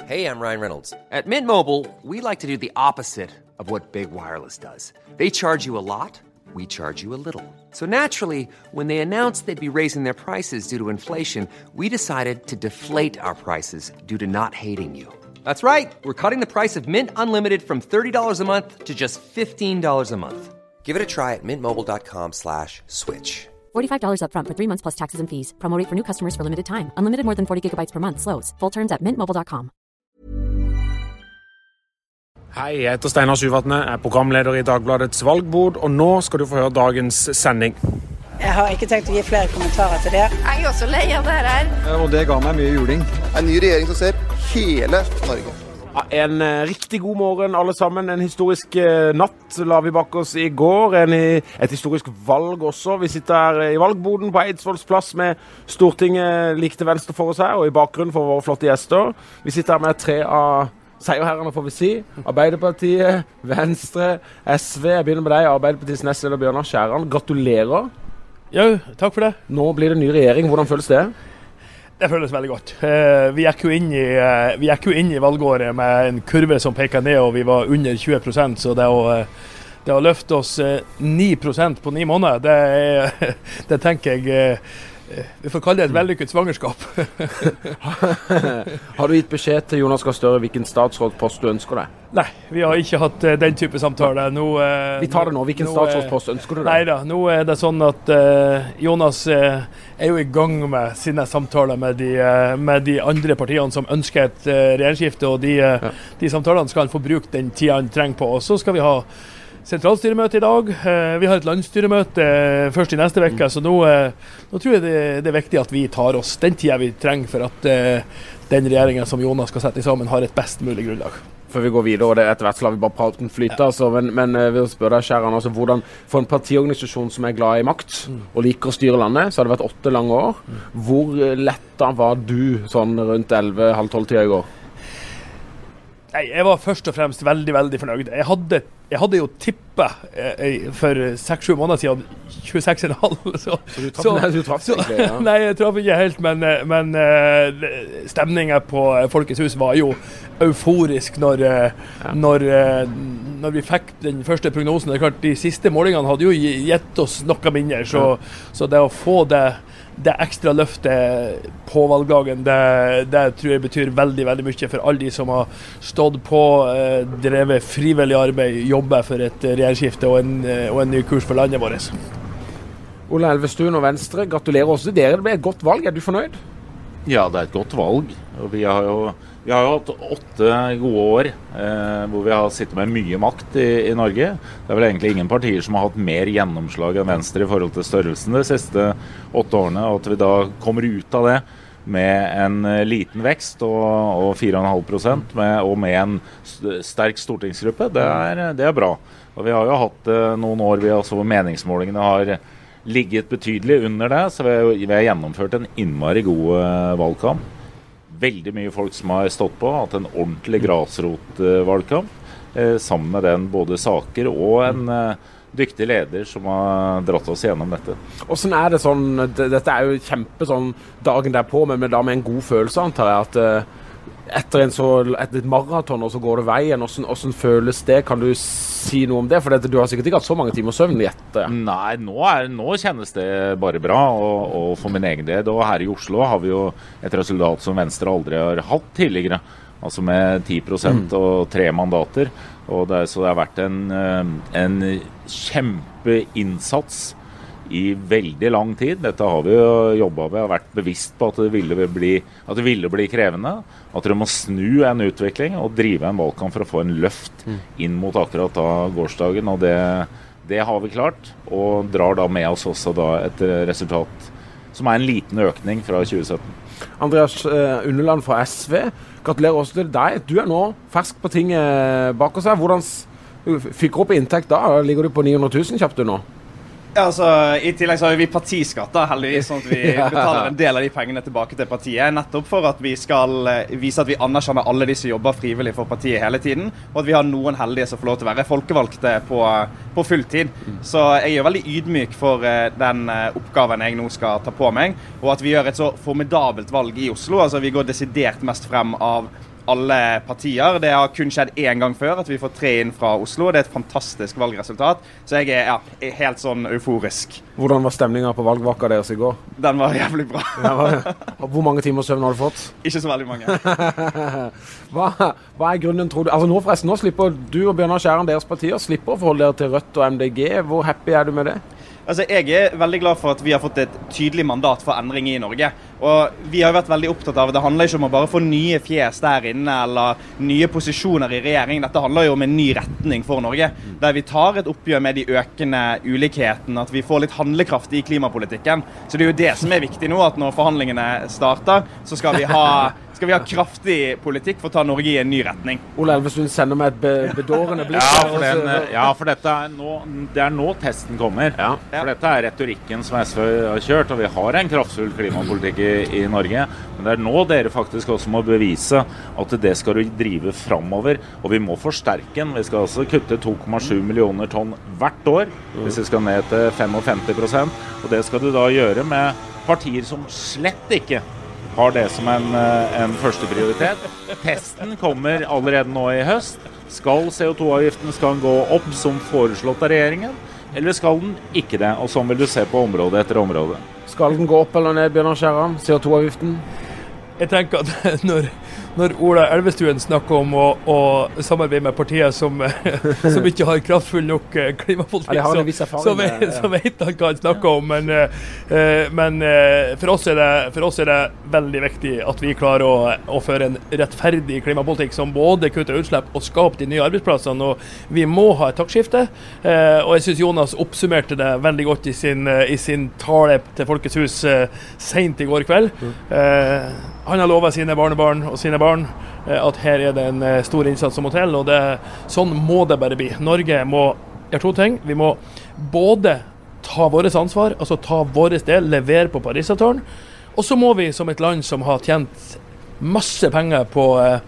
Hey, I'm Ryan Reynolds. At Mint Mobile, we like to do the opposite of what Big Wireless does. They charge you a lot, we charge you a little. So naturally, when they announced they'd be raising their prices due to inflation, we decided to deflate our prices due to not hating you. That's right. We're cutting the price of Mint Unlimited from $30 a month to just $15 a month. Give it a try at mintmobile.com/switch. $45 up front for 3 months plus taxes and fees. Promo rate for new customers for limited time. Unlimited more than 40 gigabytes per month. Slows full terms at mintmobile.com. Hei, jeg heter Steinar Syvatne, er programleder I Dagbladets valgbord, og nå skal du få høre dagens sending. Jeg har ikke tenkt å gi flere kommentarer til det. Jeg også lei av det her. Og det ga meg mye juling. En ny regjering som ser hele Norge. En riktig god morgen alle sammen. En historisk natt la vi bak oss I går. Et historisk valg også. Vi sitter her I valgboden på Eidsvolls plass med Stortinget like til venstre for oss her, og I bakgrunnen for våre flotte gjester. Vi sitter her med 3 av seierherrene, får vi si. Arbeiderpartiet, Venstre, SV. Jeg begynner med deg, Arbeiderpartiets nestleder Bjørnar Skjæran. Gratulerer. Jo, takk for det. Nå blir det ny regjering. Hvordan føles det? Det føles veldig godt. Vi gikk jo inn I valgåret med en kurve som peker ned, og vi var under 20%, så det å løfte oss 9% på 9 måneder, det tenker jeg vi får kalle det et vellykket svangerskap. Har du gitt beskjed til Jonas Gahr Støre hvilken statsrådspost du ønsker deg? Nei, vi har ikke hatt den type samtale. Vi tar det nå. Hvilken statsrådspost ønsker du deg? Neida, nå det sånn at Jonas jo I gang med sine samtaler med de andre partiene som ønsker et regjeringsskifte, og de samtalene skal han få bruke den tiden han trenger på. Og så skal vi ha sentralstyremøte I dag. Vi har et landstyremøte først I neste vecka, så nå tror jeg det viktig at vi tar oss den tiden vi trenger for at den regjeringen som Jonas skal sette sammen har et best mulig grunnlag. Før vi går videre, og det etter hvert så lar vi bare praten flyte, altså, men jeg vil spørre deg, Skjæran, altså, hvordan for en partiorganisasjon som glad I makt og liker å styre landet, så har det vært 8 lange år. Hvor letta var du sånn rundt 11-12 tida I går? Nei, jeg var først og fremst veldig, veldig fornøyd. Jeg hadde jo tippet for 6-7 måneder siden 26,5. Så du traff egentlig, ja. Nei, jeg traff ikke helt, men stemningen på Folkets hus var jo euforisk når vi fikk den første prognosen. Det klart, de siste målingene hadde jo gitt oss noe mindre, så det å få det ekstra løftet på valgdagen, det tror jeg betyr veldig, veldig mye for alle de som har stått på, drevet frivillig arbeid, jobbet for et regjeringsskifte og en ny kurs for landet vårt. Ola Elvestuen og Venstre, gratulerer også til dere. Det ble et godt valg. Du fornøyd? Ja, det et godt valg. Og vi har jo hatt 8 gode år hvor vi har sittet med mye makt I Norge. Det vel egentlig ingen partier som har hatt mer gjennomslag enn Venstre I forhold til størrelsen de siste 8 årene, og at vi da kommer ut av det med en liten vekst og 4,5% og med en sterk stortingsgruppe, det bra. Og vi har jo hatt noen år hvor meningsmålingene har ligget betydelig under det, så vi har gjennomført en innmari god valgkamp. Veldig mye folk som har stått på, hatt en ordentlig grasrotvalgkamp, sammen med den både saker og en dyktig leder som har dratt oss gjennom dette. Hvordan det sånn, dette jo kjempe sånn dagen derpå, men da med en god følelse, antar jeg, at etter et maraton, og så går det veien, hvordan føles det? Kan du si noe om det? For du har sikkert ikke hatt så mange timer søvn etter. Nei, nå kjennes det bare bra, og for min egen del, og her I Oslo har vi jo et resultat som Venstre aldri har hatt tidligere, altså med 10% og 3 mandater, og så det har vært en kjempeinnsats I veldig lang tid. Dette har vi jo jobbet med, har vært bevisst på at det ville bli krevende, at det må snu en utvikling og drive en valgkamp for å få en løft inn mot akkurat da gårsdagen, og det har vi klart, og drar da med oss også da et resultat som en liten økning fra 2017. Andreas Unneland fra SV, gratulerer også til deg. Du nå fersk på tinget bak oss her. Hvordan fikk du opp inntekt da? Ligger du på 900 000 kjapt du nå? Ja, altså, I tillegg så har vi partiskatt da, heldigvis, sånn at vi betaler en del av de pengene tilbake til partiet, nettopp for at vi skal vise at vi anerkjenner alle de som jobber frivillig for partiet hele tiden, og at vi har noen heldige som får lov til å være folkevalgte på fulltid. Så jeg veldig ydmyk for den oppgaven jeg nå skal ta på meg, og at vi gjør et så formidabelt valg I Oslo. Altså, vi går desidert mest frem av alle partier. Det har kun skjedd en gang før at vi får 3 inn fra Oslo. Det et fantastisk valgresultat, så jeg helt sånn euforisk. Hvordan var stemningen på valgvaka deres i går? Den var jævlig bra. Hvor mange timer søvn har du fått? Ikke så veldig mange. Hva grunnen, tror du? Altså nå slipper du og Bjørnar Skjæran, deres partier, slipper å forholde dere til Rødt og MDG. Hvor happy du med det? Altså, jeg veldig glad for at vi har fått et tydelig mandat for endring i Norge. Og vi har jo vært veldig opptatt av at det handler ikke om å bare få nye fjes der inne, eller nye posisjoner i regjering. Dette handler jo om en ny retning for Norge, der vi tar et oppgjør med de økende ulikhetene, at vi får litt handlekraft i klimapolitikken. Så det er jo det som er viktig nå, at når forhandlingene starter, så skal vi ha kraftig politikk for å ta Norge i en ny retning. Ola Elvestuen sender meg et bedårende blikk. For dette er nå testen kommer. Ja. For dette er retorikken som SV har kjørt, og vi har en kraftfull klimapolitikk i Norge. Men det er nå dere faktisk også må bevise at det skal du drive fremover, og vi må forsterke den. Vi skal altså kutte 2,7 millioner tonn hvert år, hvis vi skal ned til 55%, og det skal du da gjøre med partier som slett ikke har det som en første prioritet. Testen kommer allerede nå i høst. Skal CO2-avgiften gå opp som foreslått av regjeringen, eller skal den ikke det? Og sånn vil du se på område etter område. Skal den gå opp eller ned, Bjørnar Skjæran, CO2-avgiften? Jeg tenker at når Ola Elvestuen snakker om å samarbeide med partier som ikke har kraftfull nok klimapolitikk, så vet han hva han snakker om. Men for oss er det veldig viktig at vi klarer å føre en rettferdig klimapolitikk som både kutter utslipp og skaper de nye arbeidsplassene. Og vi må ha et taktskifte. Og jeg synes Jonas oppsummerte det veldig godt i sin tale til Folkets Hus sent i går kveld. Han har lovet sine barnebarn og sine barn at her er det en stor innsats som må til, og sånn må det bare bli. Norge må gjøre 2 ting. Vi må både ta vårt ansvar, altså ta vår del, levere på Paris-avtalen, og så må vi som et land som har tjent masse penger på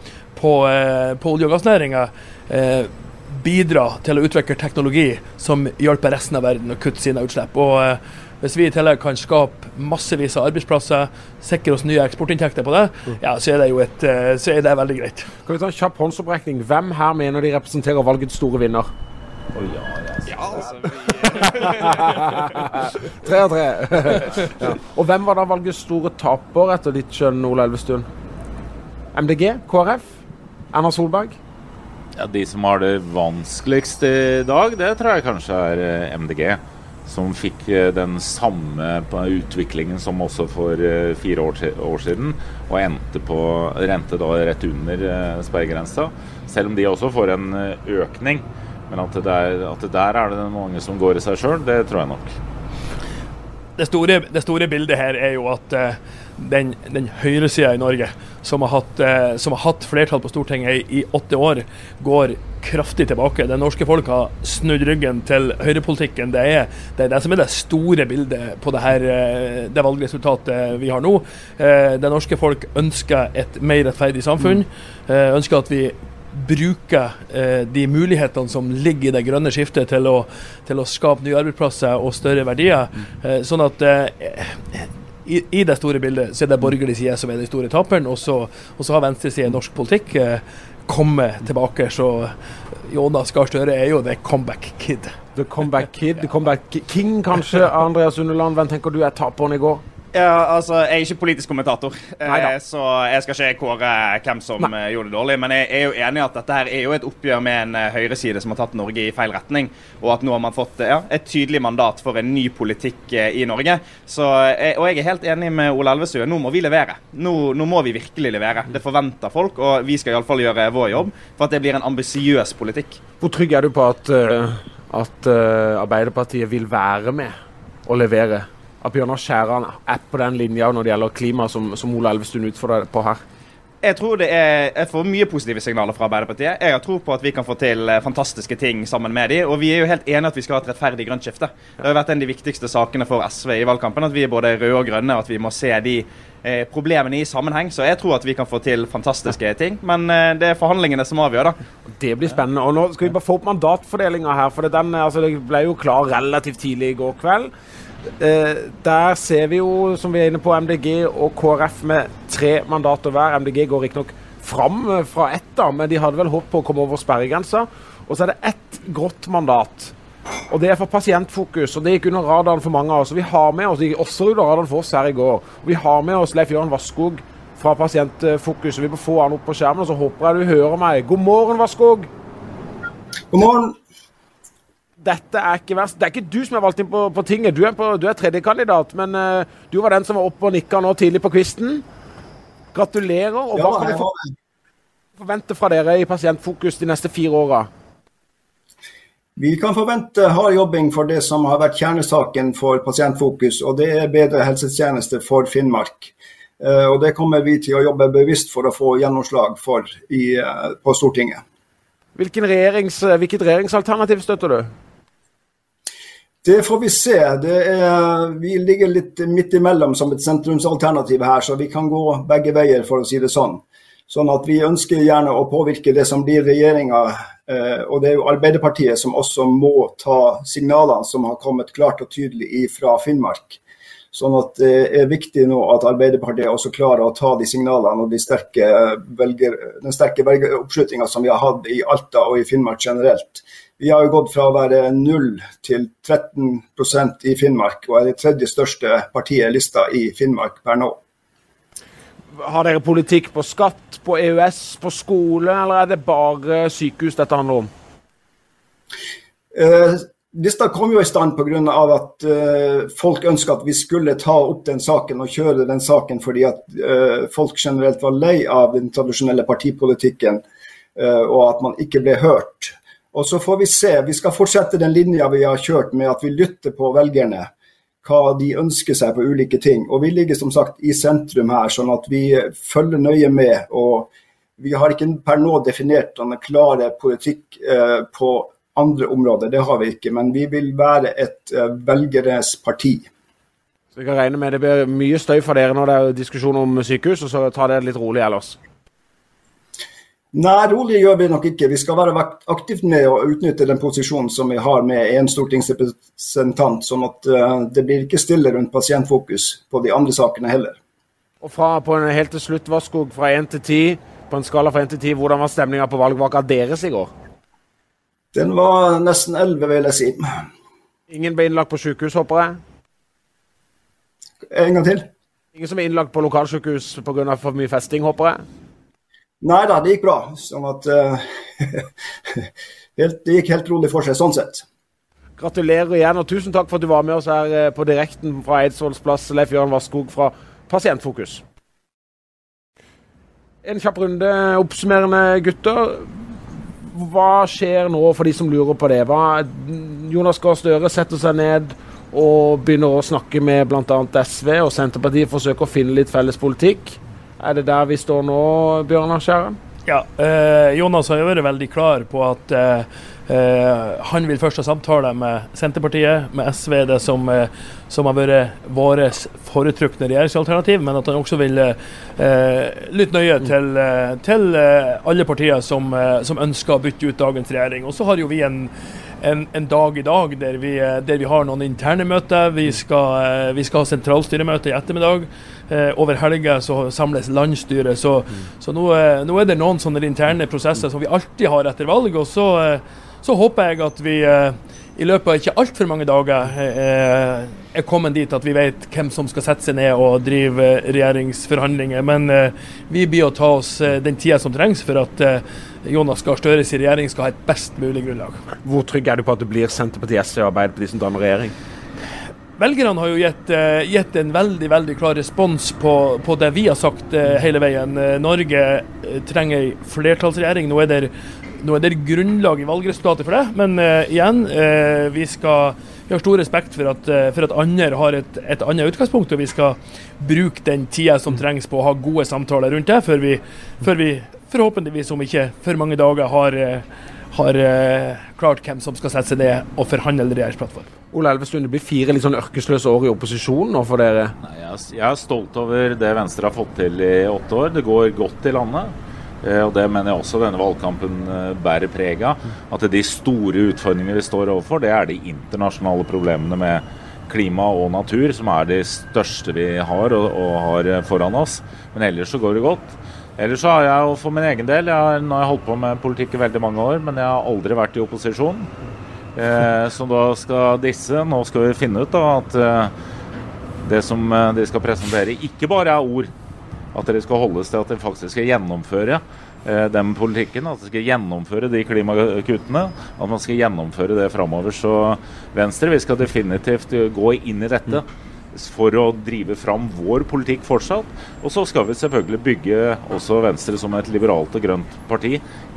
olje- og gassnæringen, bidra til å utvikle teknologi som hjelper resten av verden å kutte sine utslipp. Og hvis vi i tillegg kan skape massevis av arbeidsplasser, sikre oss nye eksportinntekter på det, så er det veldig greit. Kan vi ta en kjapp håndsopprekning? Hvem her mener de representerer valgets store vinner? 3 av 3. Og hvem var da valgets store taper etter ditt skjønn, Ola Elvestuen? MDG? KrF? Erna Solberg? Ja, de som har det vanskeligst i dag, det tror jeg kanskje er MDG. Som fikk den samme utviklingen som også for 4 år siden, og rente da rett under sperregrensa, selv om de også får en økning. Men at der er det mange som går i seg selv, det tror jeg nok. Det store bildet her er jo at den høyresiden i Norge, som har hatt flertall på Stortinget i 8 år, går kraftig tilbake. Det norske folk har snudd ryggen til høyrepolitikken. Det er det som er det store bildet på det valgresultatet vi har nå. Det norske folk ønsker et mer rettferdig samfunn, ønsker at vi bruker de mulighetene som ligger i det grønne skiftet til å skape nye arbeidsplasser og større verdier. Sånn at i det store bildet så er det borgerlig side som er den store taperen, og så har venstresiden norsk politikk kommet tilbake. Så Jonas Gahr Støre er jo the comeback kid. The comeback kid, the comeback king kanskje, Andreas Unneland. Hvem tenker du er taperen i går? Ja, altså, jeg er ikke politisk kommentator, så jeg skal ikke kåre hvem som gjorde det dårlig, men jeg er jo enig i at dette her er jo et oppgjør med en høyreside som har tatt Norge i feil retning, og at nå har man fått et tydelig mandat for en ny politikk i Norge. Og jeg er helt enig med Ola Elvestuen, nå må vi levere. Nå må vi virkelig levere. Det forventer folk, og vi skal i alle fall gjøre vår jobb for at det blir en ambisiøs politikk. Hvor trygg er du på at Arbeiderpartiet vil være med å levere? At Bjørnar Skjæran er på den linja når det gjelder klima som Ola Elvestuen utfordrer på her? Jeg tror jeg får mye positive signaler fra Arbeiderpartiet. Jeg har tro på at vi kan få til fantastiske ting sammen med dem, og vi er jo helt enige at vi skal ha et rettferdig grønt skifte. Det har vært en av de viktigste sakene for SV i valgkampen, at vi er både røde og grønne, og at vi må se de problemene i sammenheng. Så jeg tror at vi kan få til fantastiske ting, men det er forhandlingene som avgjør da. Det blir spennende, og nå skal vi bare få opp mandatfordelingen her, for det ble jo klar relativt tidlig i går kveld. Der ser vi jo, som vi er inne på, MDG og KrF med 3 mandater hver. MDG går ikke nok fram fra ett da, men de hadde vel håp på å komme over sperregrensa. Og så det ett grått mandat. Og det for Pasientfokus, og det gikk under radaren for mange av oss. Og vi har med oss, det gikk også under radaren for oss her i går, og vi har med oss Leif Jørgen Vasskog fra Pasientfokus, og vi må få han opp på skjermen, og så håper jeg du hører meg. God morgen, Vasskog! God morgen! Dette ikke verst. Det ikke du som valgt inn på tinget. Du er tredje kandidat, men du var den som var oppe og nikket nå tidlig på kvisten. Gratulerer, og hva kan vi forvente fra dere i Pasientfokus de neste 4 årene? Vi kan forvente hard jobbing for det som har vært kjernesaken for Pasientfokus, og det bedre helsetjeneste for Finnmark. Og det kommer vi til å jobbe bevisst for å få gjennomslag for på Stortinget. Hvilket regjeringsalternativ støtter du? Det får vi se. Vi ligger litt midt imellom som et sentrumsalternativ her, så vi kan gå begge veier, for å si det sånn. Sånn at vi ønsker gjerne å påvirke det som blir regjeringen, og det jo Arbeiderpartiet som også må ta signalene som har kommet klart og tydelig fra Finnmark. Sånn at det viktig nå at Arbeiderpartiet også klarer å ta de signalene og den sterke velgeroppslutningen som vi har hatt i Alta og i Finnmark generelt. Vi har jo gått fra å være 0 til 13% i Finnmark, og det tredje største partiet lista i Finnmark per nå. Har dere politikk på skatt, på EØS, på skole, eller det bare sykehus dette handler om? Lista kom jo i stand på grunn av at folk ønsket at vi skulle ta opp den saken og kjøre den saken fordi at folk generelt var lei av den tradisjonelle partipolitikken og at man ikke ble hørt. Og så får vi se, vi skal fortsette den linja vi har kjørt med at vi lytter på velgerne, hva de ønsker seg på ulike ting. Og vi ligger som sagt i sentrum her, sånn at vi følger nøye med, og vi har ikke per nå definert en klare politikk på andre områder, det har vi ikke, men vi vil være et velgeres parti. Så vi kan regne med det blir mye støy for dere når det er diskusjon om sykehus, og så tar det litt rolig ellers. Nei, rolig gjør vi nok ikke. Vi skal være aktivt med å utnytte den posisjonen som vi har med en stortingsrepresentant, sånn at det blir ikke stille rundt Pasientfokus på de andre sakene heller. Og på en helt til slutt, Vasskog, fra 1 til 10, på en skala fra 1 til 10, hvordan var stemningen på valgvaka deres i går? Den var nesten 11, vil jeg si. Ingen ble innlagt på sykehus, håper jeg? En gang til. Ingen som er innlagt på lokalsykehus på grunn av for mye festing, håper jeg? Nei da, det gikk bra. Sånn at det gikk helt rolig for seg, sånn sett. Gratulerer igjen, og tusen takk for at du var med oss her på direkten fra Eidsvolls plass, Leif Jørgen Vasskog fra Pasientfokus. En kjapp runde oppsummerende, gutter. Hva skjer nå for de som lurer på det? Jonas Gahr Støre setter seg ned og begynner å snakke med blant annet SV og Senterpartiet, forsøker å finne litt felles politikk. Er det der vi står nå, Bjørnar Skjæran? Ja, Jonas har jo vært veldig klar på at han vil først ha samtale med Senterpartiet, med SV, det som har vært vårt foretrukne regjeringsalternativ, men at han også vil lytte nøye til alle partier som ønsker å bytte ut dagens regjering. Og så har jo vi en dag i dag der vi har noen interne møter. Vi skal ha sentralstyremøte i ettermiddag. Over helga så samles landsstyret, så nå er det noen sånne interne prosesser som vi alltid har etter valg, og så håper jeg at vi i løpet av ikke alt for mange dager er kommet dit at vi vet hvem som skal sette seg ned og drive regjeringsforhandlinger, men vi blir å ta oss den tida som trengs for at Jonas Gahr Støres regjering skal ha et best mulig grunnlag. Hvor trygg er du på at det blir Senterpartiet, SV og Arbeiderpartiet som danner regjering? Velgerne har jo gitt en veldig, veldig klar respons på det vi har sagt hele veien. Norge trenger en flertallsregjering. Nå er det grunnlag i valgresultatet for det, men igjen, vi har stor respekt for at andre har et annet utgangspunkt, og vi skal bruke den tida som trengs på å ha gode samtaler rundt det, før vi forhåpentligvis om ikke for mange dager har klart hvem som skal sette seg ned og forhandle regjeringsplattform. Ola Elvestuen, det blir 4 litt sånn ørkesløse år i opposisjon nå for dere? Nei, jeg er stolt over det Venstre har fått til i 8 år. Det går godt i landet. Og det mener jeg også denne valgkampen bærer preg av. At de store utfordringene vi står overfor, det er de internasjonale problemene med klima og natur, som er de største vi har og har foran oss. Men ellers så går det godt. Ellers så har jeg jo for min egen del, nå har jeg holdt på med politikk I veldig mange år, men jeg har aldri vært I opposisjon. Så da skal nå skal vi finne ut da, at det som de skal presentere ikke bare ord, at det skal holdes til at de faktisk skal gjennomføre den politikken, at de skal gjennomføre de klimakuttene, at man skal gjennomføre det fremover. Så Venstre, vi skal definitivt gå inn I dette for å drive fram vår politikk fortsatt, og så skal vi selvfølgelig bygge også Venstre som et liberalt og grønt parti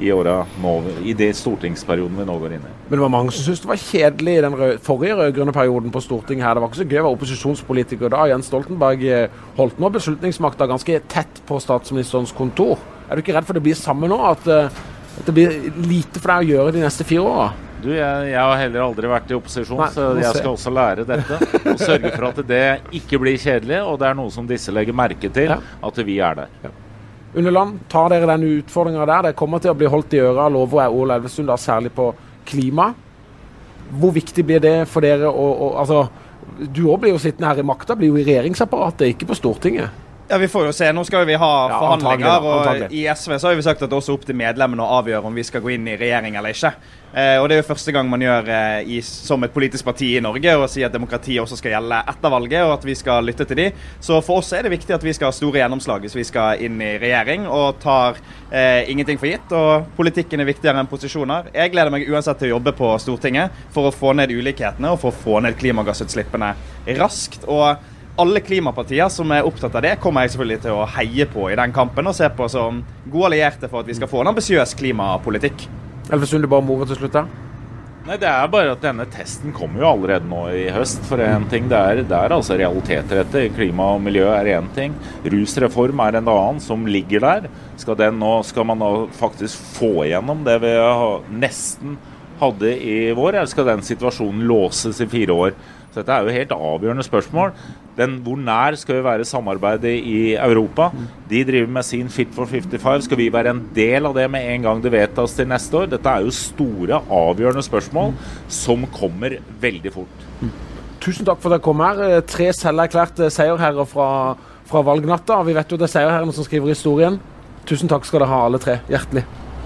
I det stortingsperioden vi nå går inn I. Men det var mange som syntes det var kjedelig I den forrige rødgrønne perioden på Stortinget her. Det var ikke så gøy å være opposisjonspolitiker da. Jens Stoltenberg holdt nå beslutningsmakta ganske tett på statsministerens kontor. Er du ikke redd for det blir samme nå, at det blir lite for deg å gjøre de neste 4 årene? Du, jeg har heller aldri vært I opposisjon, så jeg skal også lære dette, og sørge for at det ikke blir kjedelig, og det noe som disse legger merke til, at vi der. Ja. Underland, tar dere den utfordringen der? Det kommer til å bli holdt I øret, lover Ole Elvestuen, da, særlig på klima. Hvor viktig blir det for dere? Altså, du også blir jo sittende her I makta, blir jo I regjeringsapparatet, ikke på Stortinget. Ja, vi får jo se. Nå skal vi ha forhandlinger, og I SV så har vi sagt at det også opp til medlemmene å avgjøre om vi skal gå inn I regjering eller ikke. Og det jo første gang man gjør som et politisk parti I Norge, og si at demokrati også skal gjelde etter valget, og at vi skal lytte til de. Så for oss det viktig at vi skal ha store gjennomslag hvis vi skal inn I regjering, og tar ingenting for gitt, og politikken viktigere enn posisjoner. Jeg gleder meg uansett til å jobbe på Stortinget for å få ned ulikhetene, og for å få ned klimagassutslippene raskt, og alle klimapartier som opptatt av det, kommer jeg selvfølgelig til å heie på I den kampen, og se på som gode allierte for at vi skal få en ambisiøs klimapolitikk. Elvestuen, du bare må til slutt da? Nei, det bare at denne testen kommer jo allerede nå I høst, for en ting, det altså realiteter dette. Klima og miljø en ting. Rusreform en annen som ligger der. Skal man nå faktisk få igjennom det vi nesten hadde I vår, eller skal den situasjonen låses I 4 år? Så dette jo helt avgjørende spørsmål. Hvor nær skal vi være samarbeidet I Europa? De driver med sin Fit for 55. Skal vi være en del av det med en gang det vedtas til neste år? Dette jo store, avgjørende spørsmål som kommer veldig fort. Tusen takk for at dere kom her. 3 selverklærte seierherrer fra valgnatta. Vi vet jo det seierherrene som skriver historien. Tusen takk skal dere ha alle 3. Hjertelig.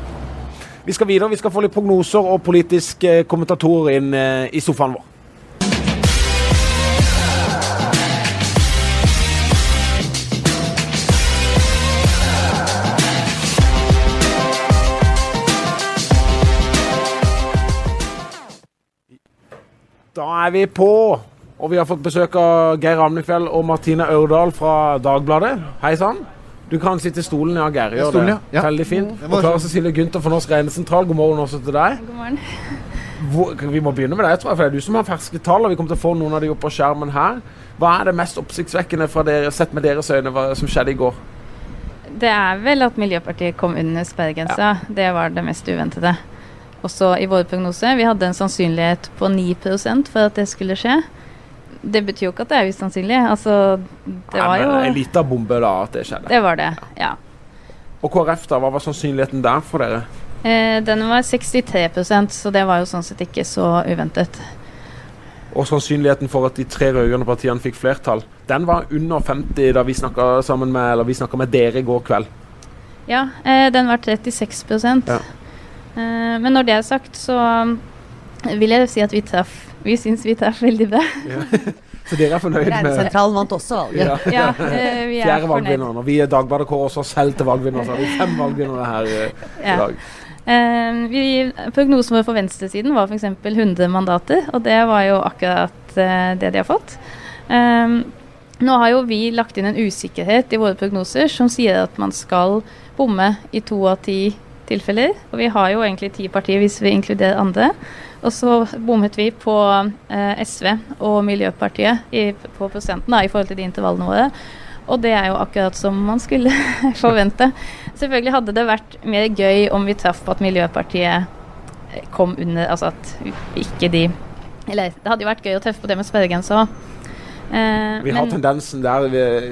Vi skal videre. Vi skal få litt prognoser og politiske kommentatorer inn I sofaen vår. Da vi på, og vi har fått besøk av Geir Amnefjell og Martine Ørdal fra Dagbladet. Hei sann. Du kan sitte I stolen, ja, Geir. Gjør det. Ja. Veldig fint. Og Clara Cecilie Gunther for Norsk Regnesentral. God morgen også til deg. God morgen. Vi må begynne med deg, tror jeg, for det du som har ferske tall, og vi kommer til å få noen av de opp på skjermen her. Hva det mest oppsiktsvekkende fra dere, sett med deres øyne, som skjedde I går? Det vel at Miljøpartiet kom under sperregrensa. Ja. Det var det mest uventede. Også I vår prognose, vi hadde en sannsynlighet på 9% for at det skulle skje. Det betyr jo ikke at det usannsynlig. Altså, det var jo... En liten bombe da, at det skjedde. Det var det, ja. Og KrF da, hva var sannsynligheten der for dere? Den var 63%, så det var jo sånn sett ikke så uventet. Og sannsynligheten for at de 3 rødgrønne partiene fikk flertall, den var under 50 da vi snakket med dere I går kveld. Ja, den var 36%. Ja. Men når det sagt, så vil jeg si at vi synes vi traff veldig bra. Ja. Så dere fornøyd med... Regnesentralen vant også valget. Ja, vi 4. valgvinner. Vi Dagbladet kår også selv til valgvinner, så har vi 5 valgvinnere her I dag. Prognosen vår for venstresiden var for eksempel 100 mandater, og det var jo akkurat det de har fått. Nå har jo vi lagt inn en usikkerhet I våre prognoser som sier at man skal bomme I 2 av 10 tilfeller, og vi har jo egentlig 10 partier hvis vi inkluderer andre, og så bommet vi på SV og Miljøpartiet på prosenten I forhold til de intervallene våre, og det jo akkurat som man skulle forvente. Selvfølgelig hadde det vært mer gøy om vi traff på at Miljøpartiet kom under, altså at ikke de, eller det hadde jo vært gøy å treffe på det med sperregrensa også. Vi har tendensen der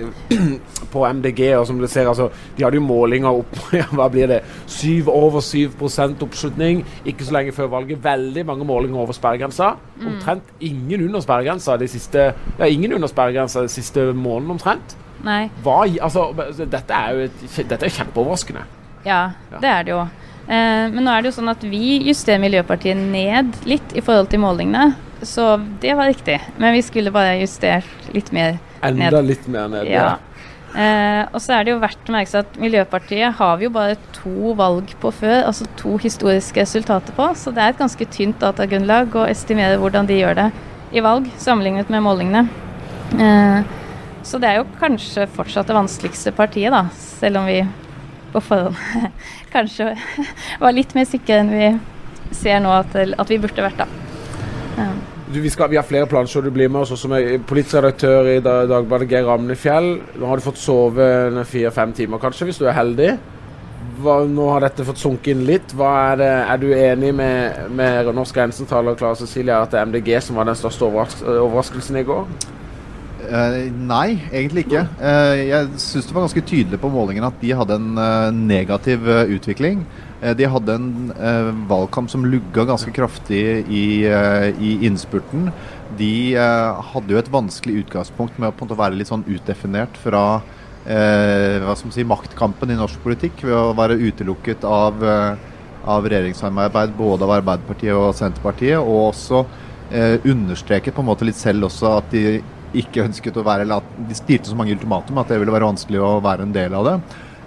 på MDG, og som du ser, altså, de hadde jo målinger opp, hva blir det? Over 7% oppslutning, ikke så lenge før valget, veldig mange målinger over sperregrensa, omtrent ingen under sperregrensa de siste månedene omtrent. Nei. Dette er kjempeoverraskende. Ja, det er det jo. Men nå er det jo sånn at vi justerer Miljøpartiet ned litt i forhold til målingene, så det var riktig. Men vi skulle bare justert litt mer ned. Enda litt mer ned, ja. Og så er det jo verdt å merke seg at Miljøpartiet har vi jo bare 2 valg på før, altså 2 historiske resultater på, så det er et ganske tynt datagrunnlag å estimere hvordan de gjør det i valg, sammenlignet med målingene. Så det er jo kanskje fortsatt det vanskeligste partiet da, selv om vi på forhånd kanskje var litt mer sikre enn vi ser nå at vi burde vært da. Vi har flere planer, så du blir med oss også som politisk redaktør i Dagbladet, Geir Ramnefjell. Nå har du fått sove 4-5 timer kanskje, hvis du er heldig. Nå har dette fått sunket inn litt. Er du enig med Norsk Grensentaler Clara Cecilia at det er MDG som var den største overraskelsen i går? Nei, egentlig ikke. Jeg synes det var ganske tydelig på målingen at de hadde en negativ utvikling. De hadde en valgkamp som lugga ganske kraftig i innspurten. De hadde jo et vanskelig utgangspunkt med å på en måte være litt sånn utdefinert fra maktkampen i norsk politikk ved å være utelukket av regjeringssamarbeid både av Arbeiderpartiet og Senterpartiet, og også understreket på en måte litt selv også at de ikke ønsket å være, eller at de stilte så mange ultimatum at det ville være vanskelig å være en del av det.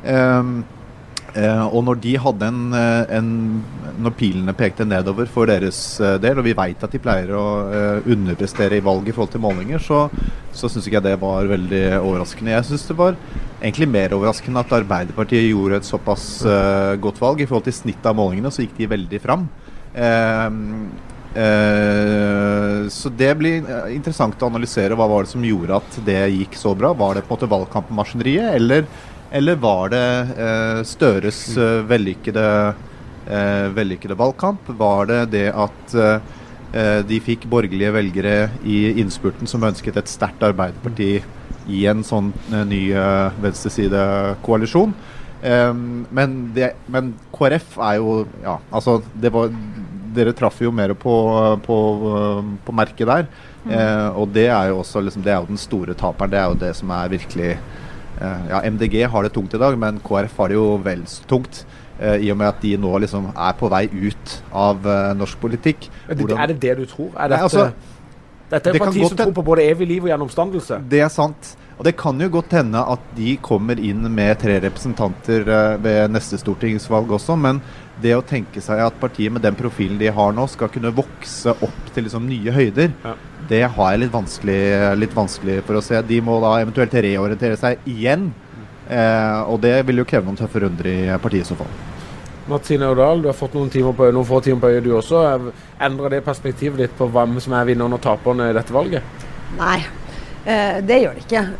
Og når de hadde når pilene pekte nedover for deres del, og vi vet at de pleier å underprestere i valg i forhold til målinger, så synes ikke jeg det var veldig overraskende. Jeg synes det var egentlig mer overraskende at Arbeiderpartiet gjorde et såpass godt valg. I forhold til snittet av målingene så gikk de veldig fram. Så det blir interessant å analysere hva var det som gjorde at det gikk så bra. Var det på en måte valgkampmaskineriet, eller var det Støres vellykkede valgkamp? Var det at de fikk borgerlige velgere i innspurten som ønsket et sterkt Arbeiderparti i en sånn ny venstresidekoalisjon? Men KrF er jo, ja, altså dere traff jo mer på merket der, og det er jo også det er jo den store taperen, det er jo det som er virkelig MDG har det tungt i dag, men KrF har det jo vel så tungt i og med at de nå liksom er på vei ut av norsk politikk. Er det du tror? Dette er et parti som tror på både evig liv og gjennomstandelse? Det er sant. Og det kan jo godt hende at de kommer inn med 3 representanter ved neste stortingsvalg også, men det å tenke seg at partiet med den profilen de har nå skal kunne vokse opp til liksom nye høyder, det har jeg litt vanskelig for å se. De må da eventuelt reorientere seg igjen, og det vil jo kreve noen tøffe runder i partiet i så fall. Martine Aurdal, du har fått noen få timer på øyet du også. Endrer det perspektivet ditt på hvem som er vinneren og taperen i dette valget? Nei, det gjør det ikke.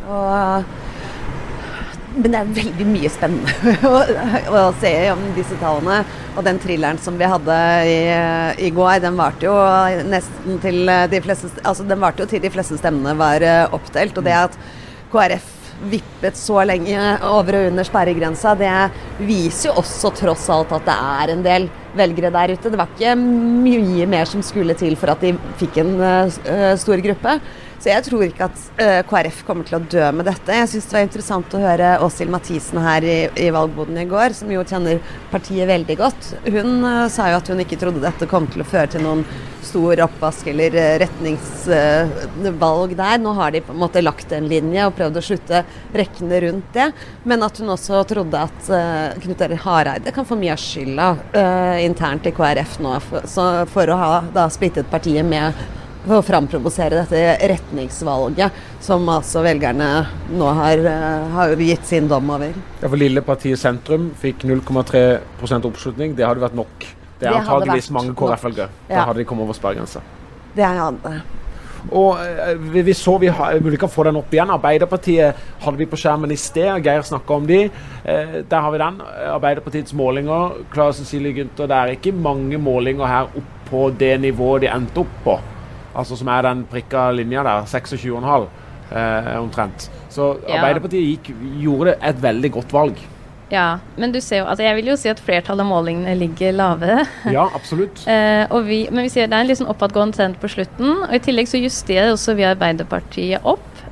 Men det er veldig mye spennende å se om disse tallene. Og den thrilleren som vi hadde i går, den varte jo nesten til de fleste, altså den varte jo til de fleste stemmene var oppdelt. Og det at KrF vippet så lenge over og under sperregrensa, det viser jo også tross alt at det er en del velgere der ute. Det var ikke mye mer som skulle til for at de fikk en stor gruppe. Så jeg tror ikke at KrF kommer til å dø med dette. Jeg synes det var interessant å høre Åshild Mathisen her i valgboden i går, som jo kjenner partiet veldig godt. Hun sa jo at hun ikke trodde dette kom til å føre til noen stor oppvask eller retningsvalg der. Nå har de på en måte lagt en linje og prøvd å slutte rekkene rundt det. Men at hun også trodde at Knut Arild Hareide kan få mye av skylda internt i KrF nå, for å ha da splittet partiet med for å framprovosere dette retningsvalget, som altså velgerne nå har gitt sin dom over. Ja, for lille partiet Sentrum fikk 0,3% oppslutning. Det hadde vært nok. Det er antageligvis mange KrF-velgere. Da hadde de kommet over sperregrensa. Det hadde. Og vi kan få den opp igjen. Arbeiderpartiet hadde vi på skjermen i sted, Geir snakket om de. Der har vi den. Arbeiderpartiets målinger. Clara Cecilie Gunther, det er ikke mange målinger her opp på det nivået de endte opp på. Altså som er den prikka linja der, 26,5 omtrent. Så Arbeiderpartiet gjorde et veldig godt valg. Ja, men du ser jo, altså jeg vil jo si at flertallet av målingene ligger lavere. Ja, absolutt. Men vi ser det er en liksom oppadgående trend på slutten, og i tillegg så justerer også vi Arbeiderpartiet opp.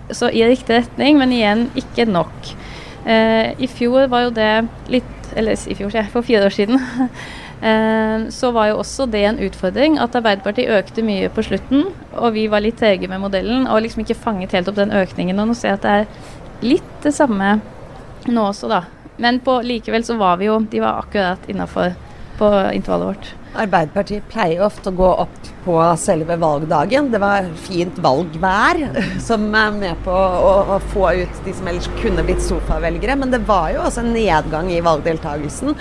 så i riktig retning, men igjen ikke nok. I fjor var jo det for 4 år siden, så var jo også det en utfordring at Arbeiderpartiet økte mye på slutten, og vi var litt trege med modellen, og liksom ikke fanget helt opp den økningen, og nå ser jeg at det er litt det samme nå også da. Men likevel så var de var akkurat innenfor på intervallet vårt. Arbeiderpartiet pleier ofte å gå opp på selve valgdagen. Det var fint valgvær som med på å få ut de som ellers kunne blitt sofavelgere, men det var jo også en nedgang i valgdeltagelsen,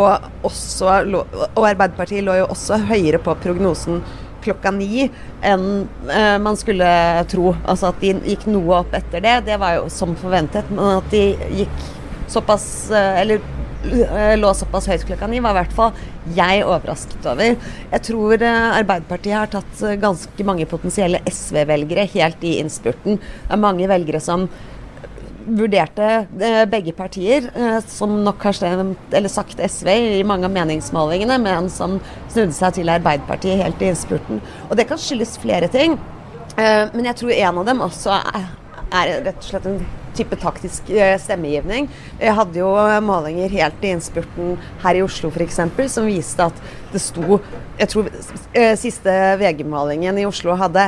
og Arbeiderpartiet lå jo også høyere på prognosen klokka 9 enn man skulle tro. Altså at de gikk noe opp etter det, det var jo som forventet, men at de gikk såpass, eller lå såpass høyt klokka 9 var I hvert fall jeg overrasket over. Jeg tror Arbeiderpartiet har tatt ganske mange potensielle SV-velgere helt I innspurten. Det er mange velgere som vurderte begge partier, som nok har sagt SV I mange av meningsmålingene, men som snudde seg til Arbeiderpartiet helt I innspurten. Og det kan skyldes flere ting, men jeg tror en av dem også er rett og slett en type taktisk stemmegivning. Jeg hadde jo målinger helt I innspurten her I Oslo for eksempel, som viste at det sto, jeg tror siste VG-målingen I Oslo hadde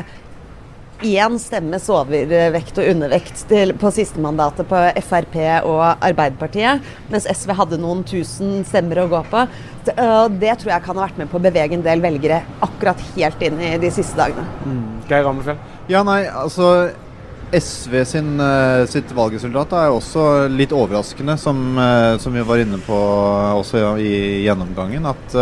1 stemmes overvekt og undervekt på siste mandatet på FRP og Arbeiderpartiet, mens SV hadde noen tusen stemmer å gå på. Det tror jeg kan ha vært med på å bevege en del velgere akkurat helt inn I de siste dagene. Geir Ramnefjell? Ja, nei, altså SV sitt valgresultat er jo også litt overraskende, som vi var inne på også I gjennomgangen, at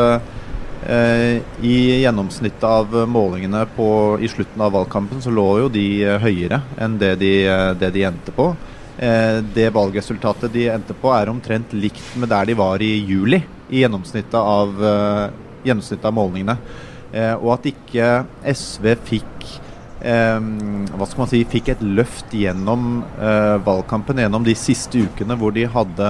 I gjennomsnittet av målingene I slutten av valgkampen så lå jo de høyere enn det de endte på. Det valgresultatet de endte på omtrent likt med der de var I juli, I gjennomsnittet av målingene. Og at ikke SV fikk fikk et løft gjennom valgkampen, gjennom de siste ukene hvor de hadde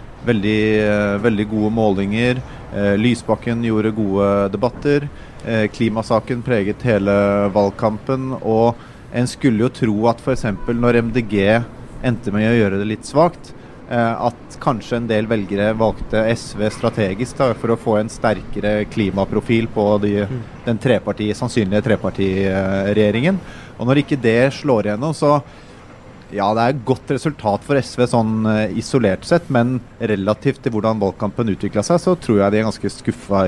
veldig gode målinger. Lysbakken gjorde gode debatter. Klimasaken preget hele valgkampen, og en skulle jo tro at for eksempel når MDG endte med å gjøre det litt svagt, at kanskje en del velgere valgte SV strategisk for å få en sterkere klimaprofil på den sannsynlige trepartiregjeringen. Og når ikke det slår igjennom, så ja, det er et godt resultat for SV sånn isolert sett, men relativt til hvordan valgkampen utviklet seg, så tror jeg de ganske skuffa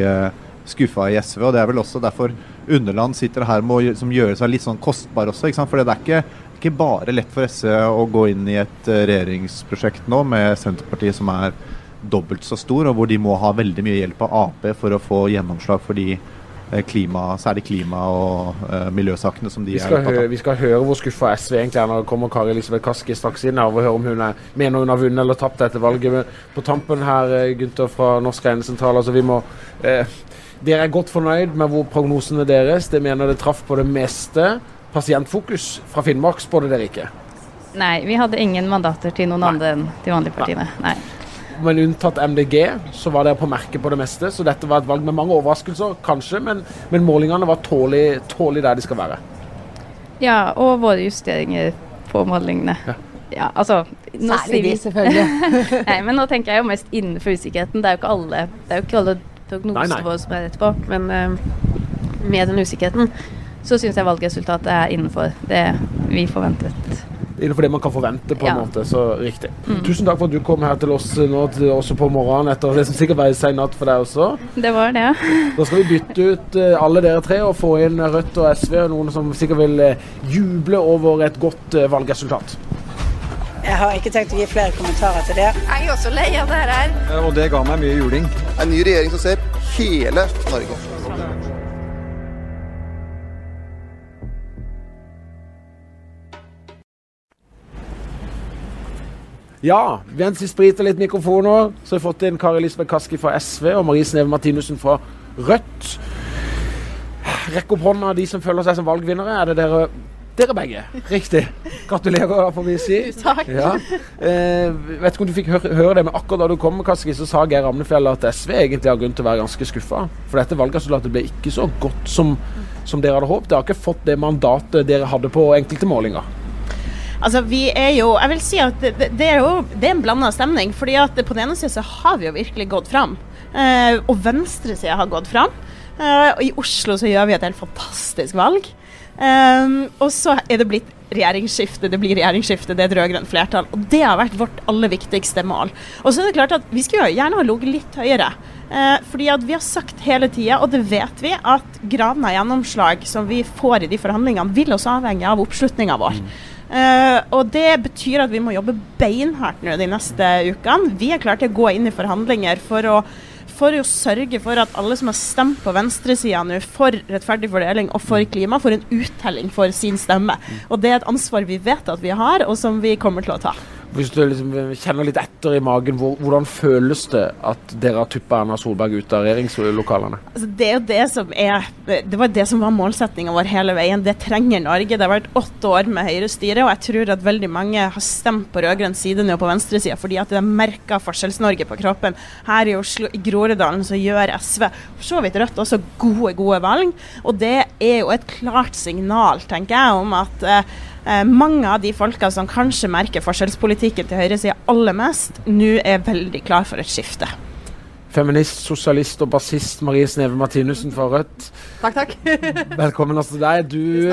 I SV, og det vel også derfor Underland sitter her med som gjør seg litt sånn kostbar også, ikke sant? For det ikke bare lett for SV å gå inn I et regjeringsprosjekt nå med Senterpartiet som dobbelt så stor, og hvor de må ha veldig mye hjelp av AP for å få gjennomslag for de særlig klima- og miljøsakene som de opptatt av. Vi skal høre hvor skuffet SV egentlig når det kommer Kari Elisabeth Kaski straks inn her, og høre om hun mener hun har vunnet eller tapt dette valget. På tampen her, Gunther fra Norsk Regnesentral, altså vi må... dere godt fornøyd med hvor prognosene deres, det mener det traff på det meste. Pasientfokus fra Finnmark spådde dere ikke? Nei, vi hadde ingen mandater til noen andre enn de vanlige partiene. Nei. Men unntatt MDG, så var dere på merke på det meste, så dette var et valg med mange overraskelser, kanskje, men målingene var tålig der de skal være. Ja, og våre justeringer på målingene. Ja, altså... Særlig de, selvfølgelig. Nei, men nå tenker jeg jo mest innenfor usikkerheten. Det er jo ikke alle prognosene våre som rett på, men med den usikkerheten så synes jeg valgresultatet innenfor det vi forventet. Innenfor det man kan forvente på en måte, så riktig. Tusen takk for at du kom her til oss nå, også på morgenen, etter det som sikkert var en sen natt for deg også. Det var det, ja. Da skal vi bytte ut alle dere tre og få inn Rødt og SV, og noen som sikkert vil juble over et godt valgresultat. Jeg har ikke tenkt å gi flere kommentarer til det. Jeg også lei av det her. Og det ga meg mye juling. En ny regjering som ser hele Norge. Ja, mens vi spriter litt mikrofoner, så har vi fått inn Kari Elisabeth Kaski fra SV og Marie Sneve Martinussen fra Rødt. Rekk opp hånda de som føler seg som valgvinnere. Er det dere begge? Riktig. Gratulerer, får vi si. Takk. Ja. Vet ikke om du fikk høre det, men akkurat da du kom med Kaski, så sa Geir Ramnefjell at SV egentlig har grunn til å være ganske skuffet. For dette valgresultatet ble ikke så godt som dere hadde håpet. Dere har ikke fått det mandatet dere hadde på enkelte målinger. Altså, vi jo, jeg vil si at det en blandet stemning, fordi at på den ene siden så har vi jo virkelig gått fram, og venstresiden har gått fram, og i Oslo så gjør vi et helt fantastisk valg, og så det blitt regjeringsskifte, det blir regjeringsskifte, det et rødgrønt flertall, og det har vært vårt aller viktigste mål. Og så det klart at vi skulle jo gjerne ha ligget litt høyere, fordi at vi har sagt hele tiden, og det vet vi, at graden av gjennomslag som vi får i de forhandlingene vil også avhenge av oppslutningen vår. Og det betyr at vi må jobbe beinhardt nå de neste ukene. Vi klart til å gå inn i forhandlinger for å sørge for at alle som har stemt på venstresiden nå for rettferdig fordeling og for klima, får en uttelling for sin stemme. Og det et ansvar vi vet at vi har, og som vi kommer til å ta. Hvis du liksom kjenner litt etter i magen, hvordan føles det at dere har tuppet Erna Solberg ut av regjeringslokalene? Altså, det jo det som det var det som var målsettingen vår hele veien. Det trenger Norge. Det har vært 8 år med Høyre-styre, og jeg tror at veldig mange har stemt på rødgrønn side nå på venstresiden, fordi at de merker Forskjells-Norge på kroppen. Her i Oslo, i Groruddalen, så gjør SV, for så vidt Rødt, også gode valg, og det jo et klart signal, tenker jeg, om at mange av de folka som kanskje merker forskjellspolitikken til høyresiden aller mest, nå veldig klar for et skifte. Feminist, sosialist og bassist Marie Sneve Martinussen fra Rødt. Takk. Velkommen til deg.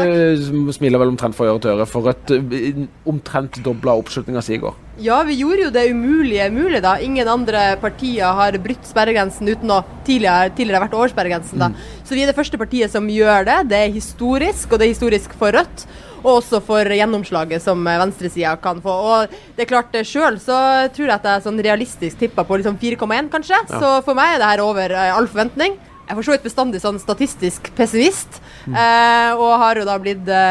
Du smiler vel omtrent fra øre til øre, for Rødt omtrent doblet oppslutningen sin i går. Ja, vi gjorde jo det umulige mulig da. Ingen andre partier har brytt sperregrensen uten å tidligere vært over sperregrensen da. Så vi det første partiet som gjør det. Det historisk, og det historisk for Rødt. Og også for gjennomslaget som venstresiden kan få. Og det klart selv, så tror jeg at jeg sånn realistisk tippet på liksom 4,1 kanskje. Ja. Så for meg det her over all forventning. Jeg får så et bestandig sånn statistisk pessimist, og har jo da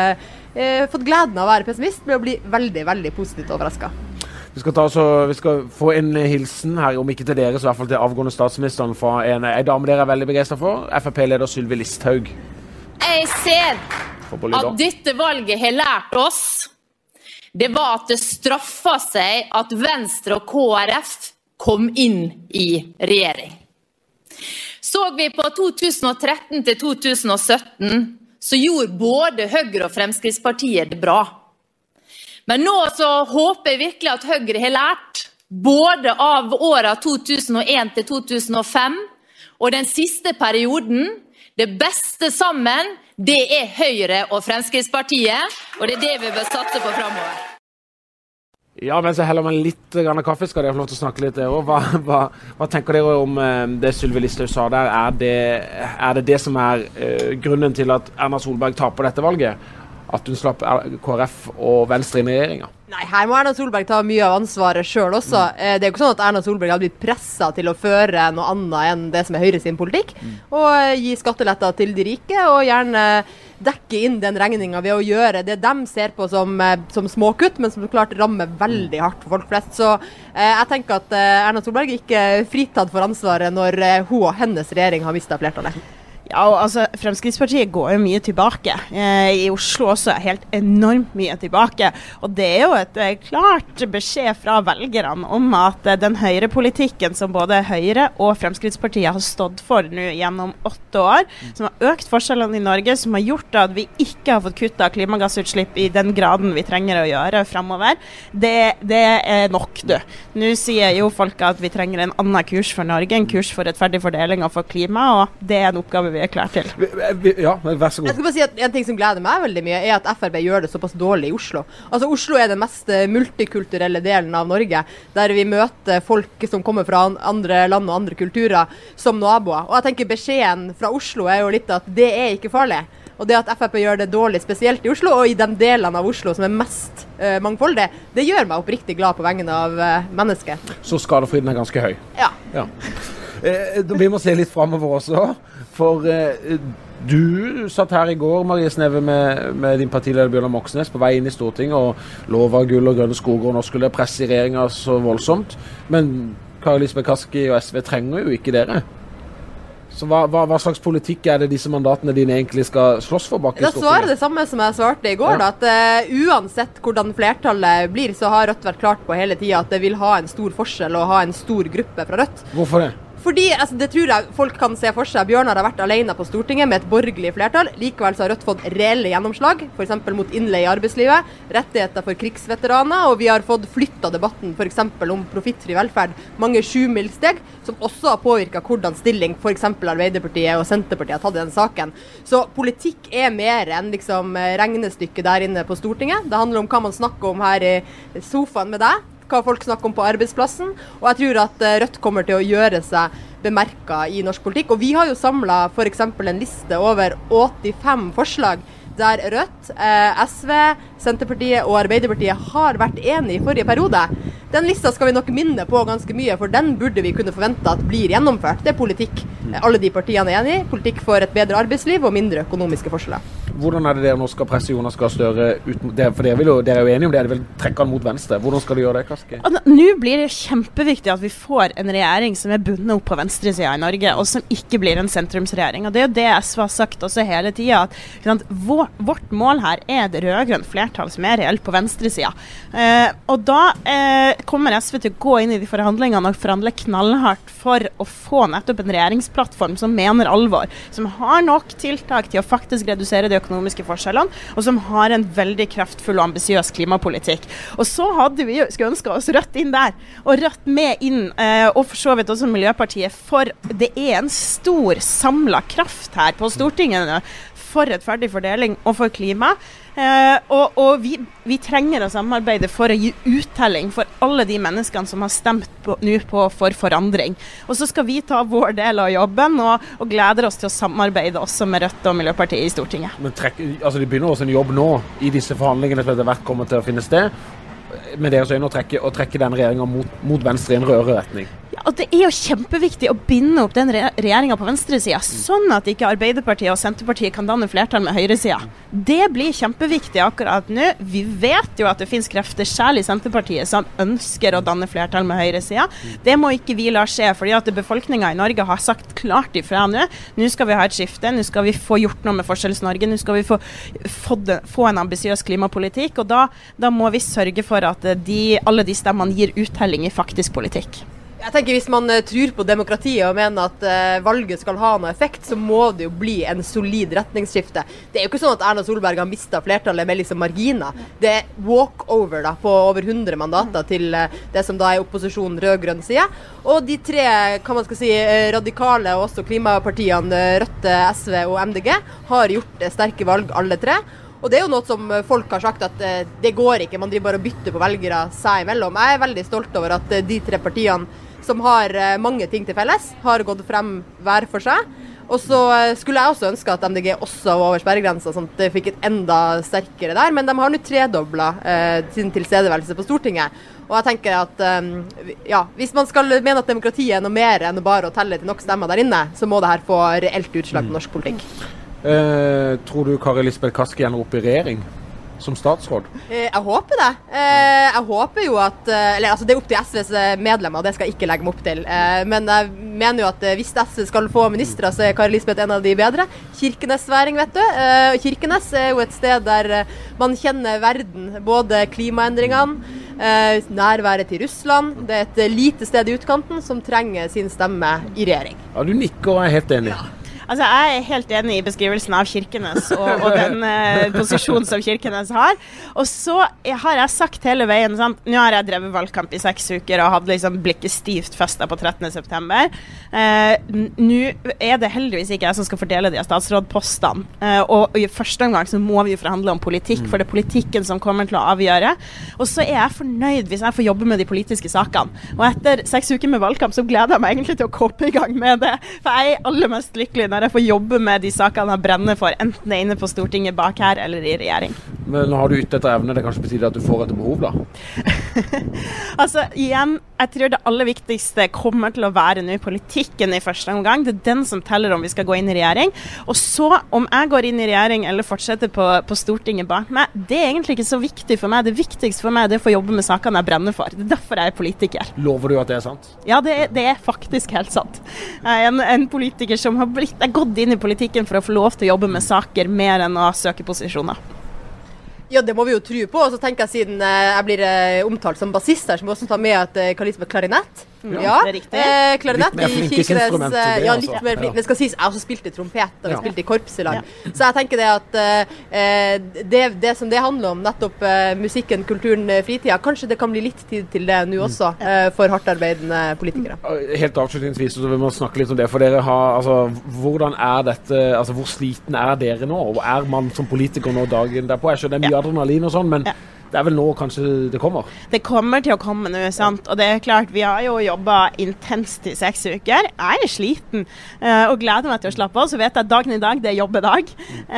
fått gleden av å være pessimist med å bli veldig, veldig positivt overrasket. Vi skal få en hilsen her, om ikke til dere, så i hvert fall til avgående statsministeren fra en dame dere veldig begeistret for, FrP-leder Sylvi Listhaug. Jeg ser at dette valget har lært oss, det var at det straffa seg at Venstre og KrF kom inn i regjering. Så vi på 2013 til 2017, så gjorde både Høyre og Fremskrittspartiet det bra. Men nå så håper jeg virkelig at Høyre har lært, både av årene 2001 til 2005, og den siste perioden. Det beste sammen, det Høyre og Fremskrittspartiet, og det det vi bør satse på fremover. Ja, mens jeg heller meg litt kaffe, skal dere få lov til å snakke litt der også. Hva tenker dere om det Sylvi Listhaug sa der? Er det som grunnen til at Erna Solberg taper dette valget? At hun slapp KrF og Venstre inn i regjeringen? Nei, her må Erna Solberg ta mye av ansvaret selv også. Det jo ikke sånn at Erna Solberg har blitt presset til å føre noe annet enn det som Høyre sin politikk, og gi skatteletter til de rike, og gjerne dekke inn den regningen ved å gjøre det de ser på som småkutt, men som klart rammer veldig hardt for folk flest. Så jeg tenker at Erna Solberg ikke fritatt for ansvaret når hun og hennes regjering har mistet flertallet. Ja, altså Fremskrittspartiet går jo mye tilbake. I Oslo også helt enormt mye tilbake. Og det jo et klart beskjed fra velgerne om at den høyrepolitikken som både Høyre og Fremskrittspartiet har stått for nå gjennom 8 år, som har økt forskjellene i Norge, som har gjort at vi ikke har fått kuttet klimagassutslipp i den graden vi trenger å gjøre fremover, det nok, du. Nå sier jo folk at vi trenger en annen kurs for Norge, en kurs for rettferdig fordeling og for klima, og det en oppgave vi klar til. Ja, vær så god. Jeg skal bare si at en ting som gleder meg veldig mye at Frp gjør det såpass dårlig i Oslo. Altså Oslo den mest multikulturelle delen av Norge, der vi møter folk som kommer fra andre land og andre kulturer som naboer. Og jeg tenker beskjeden fra Oslo jo litt at det ikke farlig. Og det at Frp gjør det dårlig, spesielt i Oslo, og i den delen av Oslo som mest mangfoldig, det gjør meg oppriktig glad på vegne av mennesket. Så skadefriden ganske høy. Ja. Vi må se litt fremover også, for du satt her i går, Marie Sneve, med din partileder Bjørnar Moxnes på vei inn i Stortinget og lovet gull og grønne skoger, og nå skulle det presse i regjeringen så voldsomt. Men Kari Elisabeth Kaski og SV trenger jo ikke dere. Så hva slags politikk det disse mandatene dine egentlig skal slåss for bak i Stortinget? Da svarer det samme som jeg svarte i går, da, at uansett hvordan flertallet blir, så har Rødt vært klart på hele tiden at det vil ha en stor forskjell og ha en stor gruppe fra Rødt. Hvorfor det? Fordi, altså, det tror jeg folk kan se for seg. Bjørnar har vært alene på Stortinget med et borgerlig flertall. Likevel så har Rødt fått reelle gjennomslag, for eksempel mot innleie i arbeidslivet, rettigheter for krigsveteraner, og vi har fått flyttet debatten for eksempel om profittfri velferd mange 7-milssteg, som også har påvirket hvordan stilling for eksempel Arbeiderpartiet og Senterpartiet har tatt i den saken. Så politikk mer enn liksom regnestykket der inne på Stortinget. Det handler om hva man snakker om her i sofaen med deg, hva folk snakker om på arbeidsplassen, og jeg tror at Rødt kommer til å gjøre seg bemerket i norsk politikk. Og vi har jo samlet for eksempel en liste over 85 forslag der Rødt, SV, Senterpartiet og Arbeiderpartiet har vært enige i forrige periode. Den lista skal vi nok minne på ganske mye, for den burde vi kunne forvente at blir gjennomført. Det politikk alle de partiene enige i. Politikk for et bedre arbeidsliv og mindre økonomiske forskjeller. Hvordan det dere nå skal presse Jonas Gahr Støre ut? For dere er jo enige om det, de vil trekke han mot venstre. Hvordan skal de gjøre det, Kaski? Nå blir det kjempeviktig at vi får en regjering som bundet opp på venstresiden i Norge, og som ikke blir en sentrumsregjering. Og det er jo det SV har sagt også hele tiden, at vårt mål her et rødgrønt flertall som reelt på venstresiden. Og da kommer SV til å gå inn i de forhandlingene og forhandle knallhardt for å få nettopp en regjeringsplattform som mener alvor, som har nok tiltak til å faktisk redusere de økonomiske forskjellene, og som har en veldig kraftfull og ambisiøs klimapolitikk. Og så hadde vi skulle ønske oss Rødt inn der, og Rødt med inn, og for så vidt også Miljøpartiet, for det en stor samlet kraft her på Stortinget for rettferdig fordeling og for klima. Og vi trenger å samarbeide for å gi uttelling for alle de menneskene som har stemt nå på for forandring. Og så skal vi ta vår del av jobben og gleder oss til å samarbeide også med Rødt og Miljøpartiet i Stortinget. Men de begynner også en jobb nå i disse forhandlingene som etter hvert kommer til å finne sted, med deres øyne å trekke den regjeringen mot venstre i en rødere retning. Ja, og det jo kjempeviktig å binde opp den regjeringen på venstresiden, sånn at ikke Arbeiderpartiet og Senterpartiet kan danne flertall med høyresiden. Det blir kjempeviktig akkurat nå. Vi vet jo at det finnes krefter, særlig Senterpartiet, som ønsker å danne flertall med høyresiden. Det må ikke vi la skje, fordi at befolkningen i Norge har sagt klart ifra nå. Nå skal vi ha et skifte, nå skal vi få gjort noe med Forskjells-Norge, nå skal vi få en ambisiøs klimapolitikk, og da må vi sørge for at alle de stemmene gir uttelling i faktisk politikk. Jeg tenker hvis man tror på demokratiet og mener at valget skal ha noe effekt, så må det jo bli en solid retningsskifte. Det jo ikke sånn at Erna Solberg har mistet flertallet med liksom marginer. Det walkover da, på over 100 mandater til det som da opposisjon rød-grønn side. Og de tre, kan man skal si, radikale og også klimapartiene Rødt, SV og MDG har gjort sterke valg alle tre. Og det jo noe som folk har sagt at det går ikke, man driver bare og bytter på velgere seg imellom. Jeg veldig stolt over at de tre partiene som har mange ting til felles, har gått frem hver for seg. Og så skulle jeg også ønske at MDG også var over sperregrensa, sånn at det fikk et enda sterkere der. Men de har nå tredoblet sin tilstedeværelse på Stortinget. Og jeg tenker at hvis man skal mene at demokratiet noe mer enn bare å telle til nok stemmer der inne, så må det her få reelt utslag på norsk politikk. Tror du Kari Elisabeth Kaski ender opp i regjering som statsråd? Jeg håper det. Jeg håper jo at det opp til SVs medlemmer, det skal jeg ikke legge meg opp til. Men jeg mener jo at hvis SV skal få ministre, så Kari Elisabeth en av de bedre. Kirkenes-væring, vet du. Kirkenes jo et sted der man kjenner verden, både klimaendringene, nærværet til Russland. Det et lite sted i utkanten som trenger sin stemme i regjering. Ja, du nikker og helt enig. Ja. Altså, jeg helt enig i beskrivelsen av Kirkenes og den posisjonen som Kirkenes har. Og så har jeg sagt hele veien, sant? Nå har jeg drevet valgkamp i 6 uker og hadde liksom blikket stivt festet på 13. september. Nå det heldigvis ikke jeg som skal fordele de statsrådpostene. Og i første omgang så må vi forhandle om politikk, for det politikken som kommer til å avgjøre. Og så jeg fornøyd hvis jeg får jobbe med de politiske sakene. Og etter 6 uker med valgkamp så gleder jeg meg egentlig til å komme i gang med det. For jeg aller mest lykkelig når jeg får jobbe med de sakene jeg brenner for, enten det inne på Stortinget bak her, eller i regjering. Men nå har du ytt etter evne, det kanskje betyr at du får etter behov da? Altså, igjen, jeg tror det aller viktigste kommer til å være nå politikken i første omgang. Det den som teller om vi skal gå inn i regjering. Og så, om jeg går inn i regjering eller fortsetter på Stortinget bak meg, det egentlig ikke så viktig for meg. Det viktigste for meg det å få jobbe med sakene jeg brenner for. Det derfor jeg politiker. Lover du at det sant? Ja, det faktisk helt sant. Jeg en politiker som har gått inn i politikken for å få lov til å jobbe med saker mer enn å søke posisjoner. Ja, det må vi jo tro på, og så tenker jeg siden jeg blir omtalt som bassist her, så må jeg også ta med at Kari Elisabeth klarinett. Ja, det er riktig. Klarinett i Kirkenes. Ja, litt altså. mer flink. Det skal sies, jeg har også spilt i trompet, og vi spilte i korps i lag. Så jeg tenker det at det som det handler om, nettopp musikken, kulturen, fritida, kanskje det kan bli litt tid til det nå også, for hardt arbeidende politikere. Helt avslutningsvis, så vil man snakke litt om det, for dere har, altså, hvordan dette, altså, hvor sliten dere nå, og man som politiker nå dagen derpå? Jeg skjønner det mye adrenalin og sånn, men det vel nå kanskje det kommer? Det kommer til å komme nå, sant? Og det klart, vi har jo jobbet intenst i 6 uker. Jeg sliten og gleder meg til å slappe av, så vet jeg at dagen i dag, det jobbedag.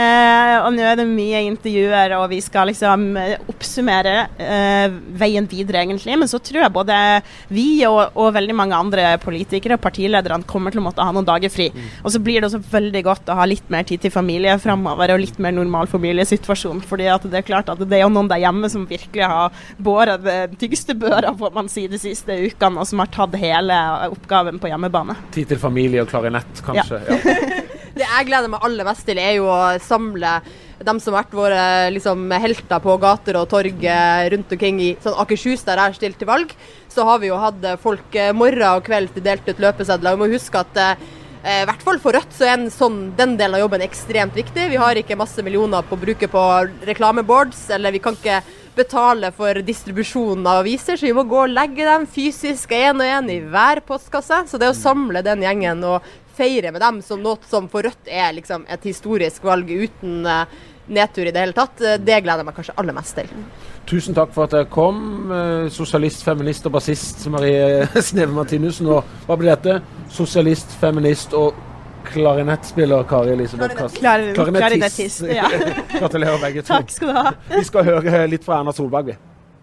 Og nå det mye intervjuer, og vi skal liksom oppsummere veien videre egentlig. Men så tror jeg både vi og veldig mange andre politikere og partilederne kommer til å måtte ha noen dager fri. Og så blir det også veldig godt å ha litt mer tid til familie fremover, og litt mer normal familiesituasjon. Fordi at det klart at det jo noen der hjemme som virkelig har båret det tyngste børa, får man si, de siste ukene, og som har tatt hele oppgaven på hjemmebane. Tid til familie og klarinett, kanskje. Ja. Det jeg gleder meg aller mest til er jo å samle dem som har vært våre liksom, helter på gater og torg rundt omkring i sånn Akershus, der jeg stilt til valg. Så har vi jo hatt folk morgen og kveld til delt ut løpesedler. Vi må huske at i hvert fall for Rødt så den delen av jobben ekstremt viktig. Vi har ikke masse millioner på å bruke på reklameboards, eller vi kan ikke betale for distribusjon av aviser, så vi må gå og legge dem fysisk en og en i hver postkasse. Så det å samle den gjengen og feire med dem som noe som for Rødt liksom et historisk valg uten nedtur i det hele tatt, det gleder jeg meg kanskje aller mest til. Tusen takk for at jeg kom. Sosialist, feminist og bassist Marie Sneve Martinussen. Og hva blir dette? Sosialist, feminist og klarinettspiller Kari Elisabeth Kass. Klarinettist, ja. Gratulerer begge to. Takk skal du ha. Vi skal høre litt fra Erna Solberg, vi.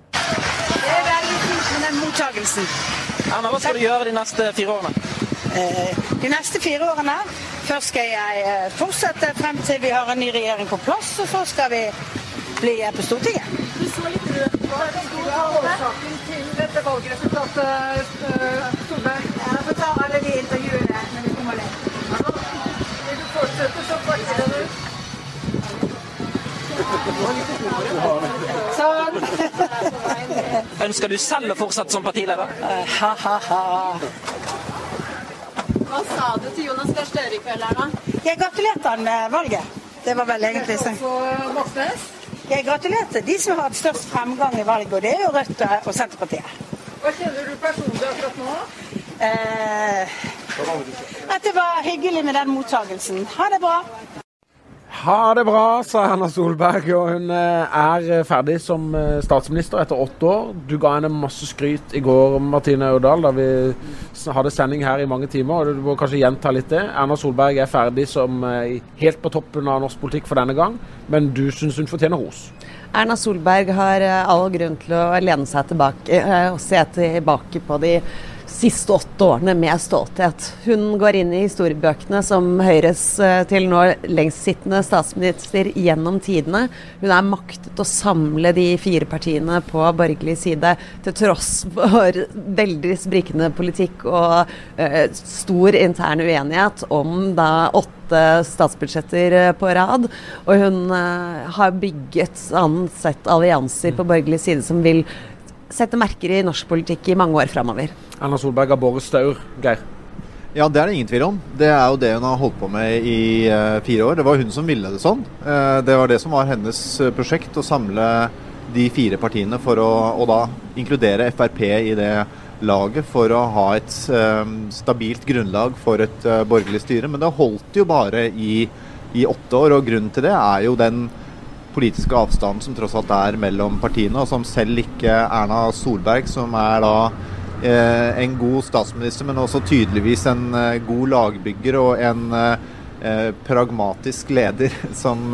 Det veldig fint med den mottagelsen. Erna, hva skal du gjøre de neste 4 årene? De neste 4 årene, først skal jeg fortsette frem til vi har en ny regjering på plass, og så skal vi bli på Stortinget. Du så litt rødt på årsaken til dette valgresultatet, Solberg. Jeg får ta alle de intervjuene når vi kommer ned. Vil du fortsette som partileder? Sånn. Ønsker du selv å fortsette som partileder? Hva sa du til Jonas Gahr Støre i kveld her da? Jeg gratulerte han med valget. Det var vel egentlig sånn. Jeg gratulerte de som har hatt størst fremgang i valget, og det er jo Rødt og Senterpartiet. Hva kjenner du personlig akkurat nå? At det var hyggelig med den mottagelsen. Ha det bra! Ha det bra, sa Erna Solberg, og hun ferdig som statsminister etter 8 år. Du ga henne masse skryt i går, Martine Ørdal, da vi hadde sending her i mange timer, og du må kanskje gjenta litt det. Erna Solberg ferdig som helt på toppen av norsk politikk for denne gang, men du synes hun fortjener ros. Erna Solberg har all grunn til å lene seg tilbake og se tilbake på de siste 8 årene med stolthet. Hun går inn i historiebøkene som Høyres til nå lengstsittende statsminister gjennom tidene. Hun maktet å samle de 4 partiene på borgerlig side til tross for veldig sprikende politikk og stor intern uenighet om 8 statsbudsjetter på rad. Og hun har bygget ansett allianser på borgerlig side som vil sette merker i norsk politikk i mange år fremover. Erna Solberg har båret staur, Geir. Ja, det det ingen tvil om. Det jo det hun har holdt på med i 4 år. Det var hun som ville det sånn. Det var det som var hennes prosjekt, å samle de 4 partiene for å da inkludere FrP i det laget for å ha et stabilt grunnlag for et borgerlig styre. Men det holdt jo bare i 8 år, og grunnen til det jo den politiske avstanden som tross alt mellom partiene, og som selv ikke Erna Solberg, som da en god statsminister, men også tydeligvis en god lagbygger og en pragmatisk leder som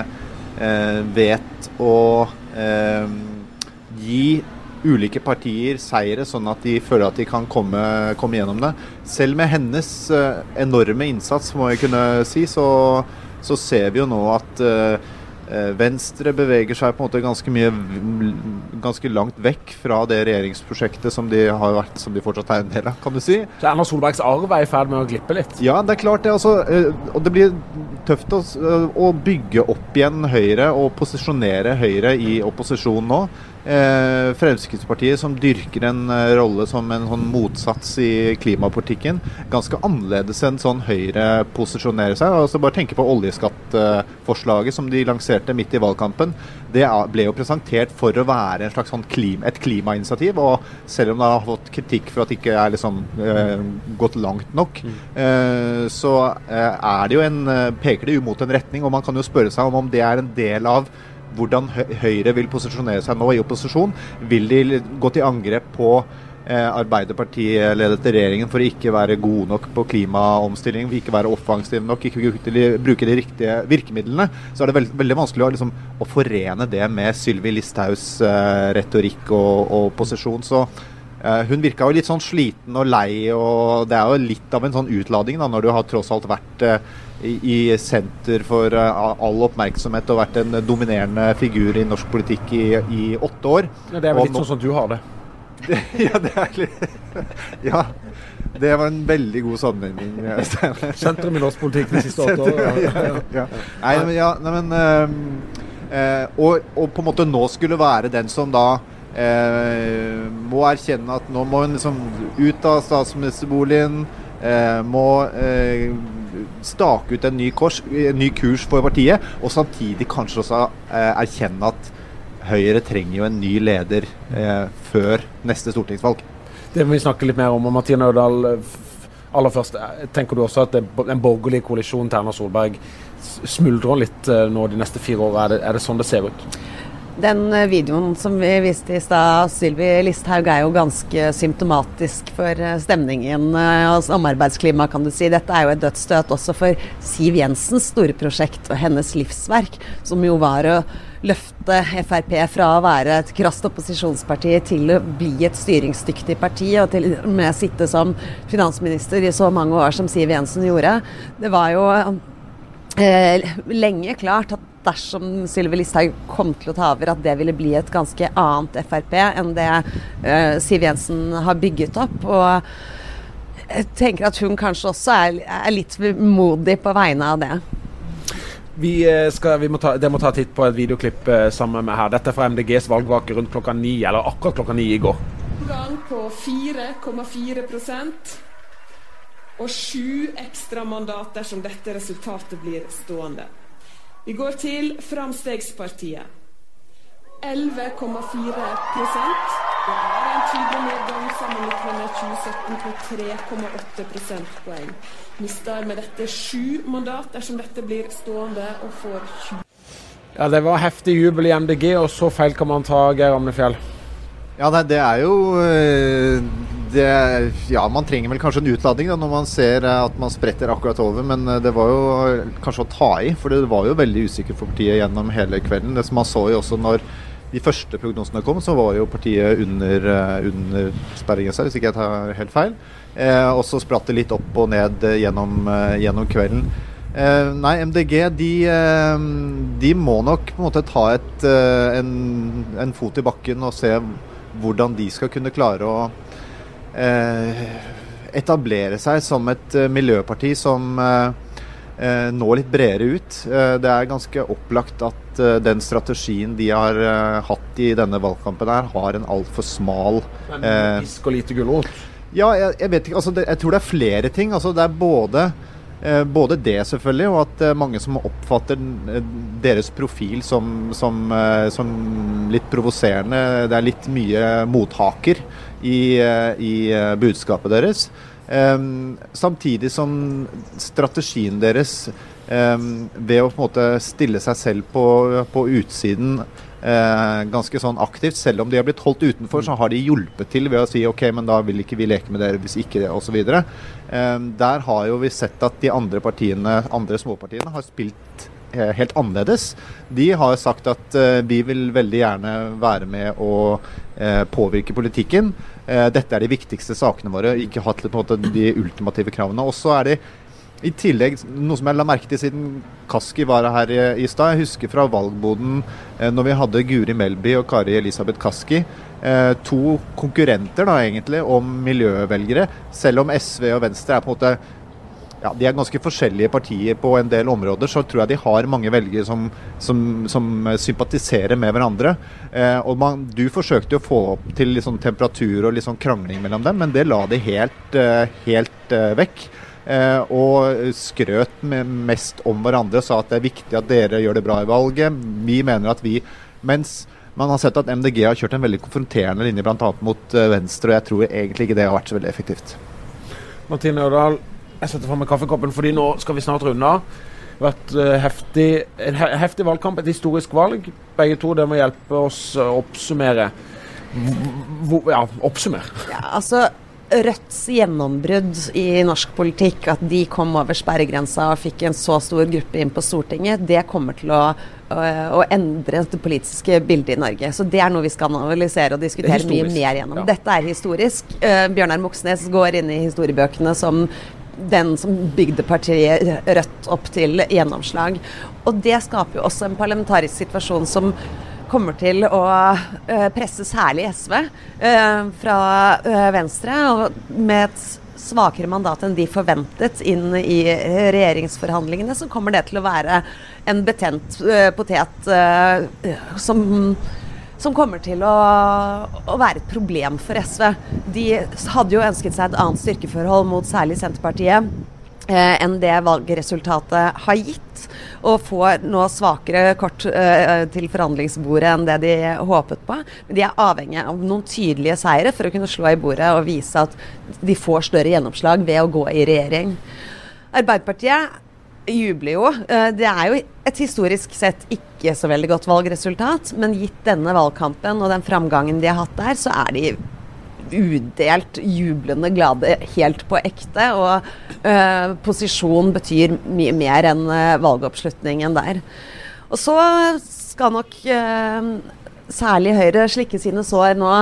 vet å gi ulike partier seire, sånn at de føler at de kan komme gjennom det. Selv med hennes enorme innsats, må jeg kunne si, så ser vi jo nå at Venstre beveger seg på en måte ganske langt vekk fra det regjeringsprosjektet som de har vært, som de fortsatt en del av, kan du si. Så Erna Solbergs arv i ferd med å glippe litt? Ja, det klart det. Altså, og det blir tøft å bygge opp igjen Høyre og posisjonere Høyre i opposisjon nå. Fremskrittspartiet som dyrker en rolle som en sånn motsats i klimapolitikken, ganske annerledes enn sånn Høyre posisjonerer seg. Altså bare tenke på oljeskattforslaget som de lanserte midt i valgkampen. Det ble jo presentert for å være en slags sånn et klimainitiativ, og selv om det har fått kritikk for at det ikke er liksom, gått langt nok, så er det jo peker det jo mot en retning, og man kan jo spørre seg om det er en del av hvordan Høyre vil posisjonere seg nå i opposisjon. Vil de gå til angrep på Arbeiderpartiet-ledet regjeringen for å ikke være god nok på klimaomstilling, for ikke være offensiv nok, ikke bruke de riktige virkemidlene, så er det veldig vanskelig å forene det med Sylvi Listhaugs retorikk og posisjon. Så hun virka jo litt sånn sliten og lei, og det er jo litt av en sånn utlading da, når du har tross alt vært i senter for all oppmerksomhet og vært en dominerende figur i norsk politikk i 8 år. Ja, det er vel litt sånn som du har det. Ja, det er litt... Ja, det var en veldig god sammenligning. Sentrum i norsk politikk de siste 8 år. Ja. Og på en måte nå skulle være den som da må erkjenne at nå må hun liksom ut av statsministerboligen, må stake ut en ny kurs for partiet, og samtidig kanskje også erkjenne at Høyre trenger jo en ny leder før neste stortingsvalg. Det må vi snakke litt mer om, og Martine Øvredal, aller først, tenker du også at en borgerlig koalisjon til Erna Solberg smuldrer litt nå de neste 4 år? Er det sånn det ser ut? Den videoen som vi viste i stad, Sylvi Listhaug, er jo ganske symptomatisk for stemningen og samarbeidsklima, kan du si. Dette er jo et dødsstøt også for Siv Jensens store prosjekt og hennes livsverk, som jo var å løfte FrP fra å være et krasst opposisjonsparti til å bli et styringsdyktig parti, og til og med sitte som finansminister i så mange år som Siv Jensen gjorde. Det var jo lenge klart at dersom Sylvi Listhaug kom til å ta over, at det ville bli et ganske annet FrP enn det Siv Jensen har bygget opp. Og jeg tenker at hun kanskje også er litt modig på vegne av det. Dere må ta titt på et videoklipp sammen med her. Dette er fra MDGs valgvake rundt klokka 9, eller akkurat klokka 9 i går. Gang på 4,4%. Og 7 ekstra mandater som dette resultatet blir stående. Vi går til Framstegspartiet. 11,4%. Det er en tydelig nedgang sammenlignet med 2017 på 3,8 prosentpoeng. Mister med dette 7 mandater som dette blir stående, og får 20. Ja, det var heftig jubel i MDG, og så feil kan man ta, Geir Amnefjell. Ja, det er jo ja, man trenger vel kanskje en utladning da, når man ser at man spretter akkurat over, men det var jo kanskje å ta i, for det var jo veldig usikkert for partiet gjennom hele kvelden. Det som man så jo også når de første prognosene kom, så var jo partiet under sperregrensa, hvis ikke jeg tar helt feil. Og så spratt det litt opp og ned gjennom kvelden. Nei, MDG, de må nok på en måte ta en fot i bakken og se hvordan de skal kunne klare å etablere seg som et miljøparti som når litt bredere ut. Det er ganske opplagt at den strategien de har hatt i denne valgkampen her, har en alt for smal pisk og lite gulrot. Ja, jeg vet ikke, altså jeg tror det er flere ting. Altså det er både det selvfølgelig, og at mange som oppfatter deres profil som litt provoserende. Det er litt mye mothaker i budskapet deres. Samtidig som strategien deres ved å på en måte stille seg selv på utsiden ganske sånn aktivt, selv om de har blitt holdt utenfor, så har de hjulpet til ved å si ok, men da vil ikke vi leke med dere hvis ikke det, og så videre. Der har jo vi sett at de andre småpartiene har spilt helt annerledes. De har sagt at vi vil veldig gjerne være med å påvirke politikken. Dette er de viktigste sakene våre, ikke hatt på en måte de ultimative kravene. Og så er det i tillegg noe som jeg la merke til siden Kaski var her i stad. Jeg husker fra valgboden når vi hadde Guri Melby og Kari Elisabeth Kaski, 2 konkurrenter da egentlig om miljøvelgere, selv om SV og Venstre er på en måte de ganske forskjellige partier på en del områder, så tror jeg de har mange velgere som sympatiserer med hverandre. Og du forsøkte å få opp til litt sånn temperatur og litt sånn krangling mellom dem, men det la de helt vekk. Og skrøt mest om hverandre og sa at det viktig at dere gjør det bra i valget. Vi mener at mens man har sett at MDG har kjørt en veldig konfronterende linje blant annet mot Venstre, og jeg tror egentlig ikke det har vært så veldig effektivt. Martine Ørdal, jeg setter frem med kaffekoppen, fordi nå skal vi snart runde av. Det har vært en heftig valgkamp, et historisk valg. Begge to, det må hjelpe oss å oppsummere. Oppsummere. Ja, altså Rødts gjennombrudd i norsk politikk, at de kom over sperregrensa og fikk en så stor gruppe inn på Stortinget, det kommer til å endre det politiske bildet i Norge. Så det noe vi skal analysere og diskutere mye mer gjennom. Ja. Dette historisk. Bjørnar Moxnes går inn i historiebøkene som den som bygde partiet Rødt opp til gjennomslag. Og det skaper jo også en parlamentarisk situasjon som kommer til å presse særlig SV fra Venstre, og med et svakere mandat enn de forventet inn i regjeringsforhandlingene, så kommer det til å være en betent potet som kommer til å være et problem for SV. De hadde jo ønsket seg et annet styrkeforhold mot særlig Senterpartiet enn det valgresultatet har gitt, og får nå svakere kort til forhandlingsbordet enn det de håpet på. Men de avhengig av noen tydelige seire for å kunne slå i bordet og vise at de får større gjennomslag ved å gå i regjering. Arbeiderpartiet jubler jo. Det jo et historisk sett ikke så veldig godt valgresultat, men gitt denne valgkampen og den framgangen de har hatt der, så de udelt jublende glade helt på ekte, og posisjon betyr mye mer enn valgoppslutningen der. Og så skal nok særlig Høyre slikke sine sår nå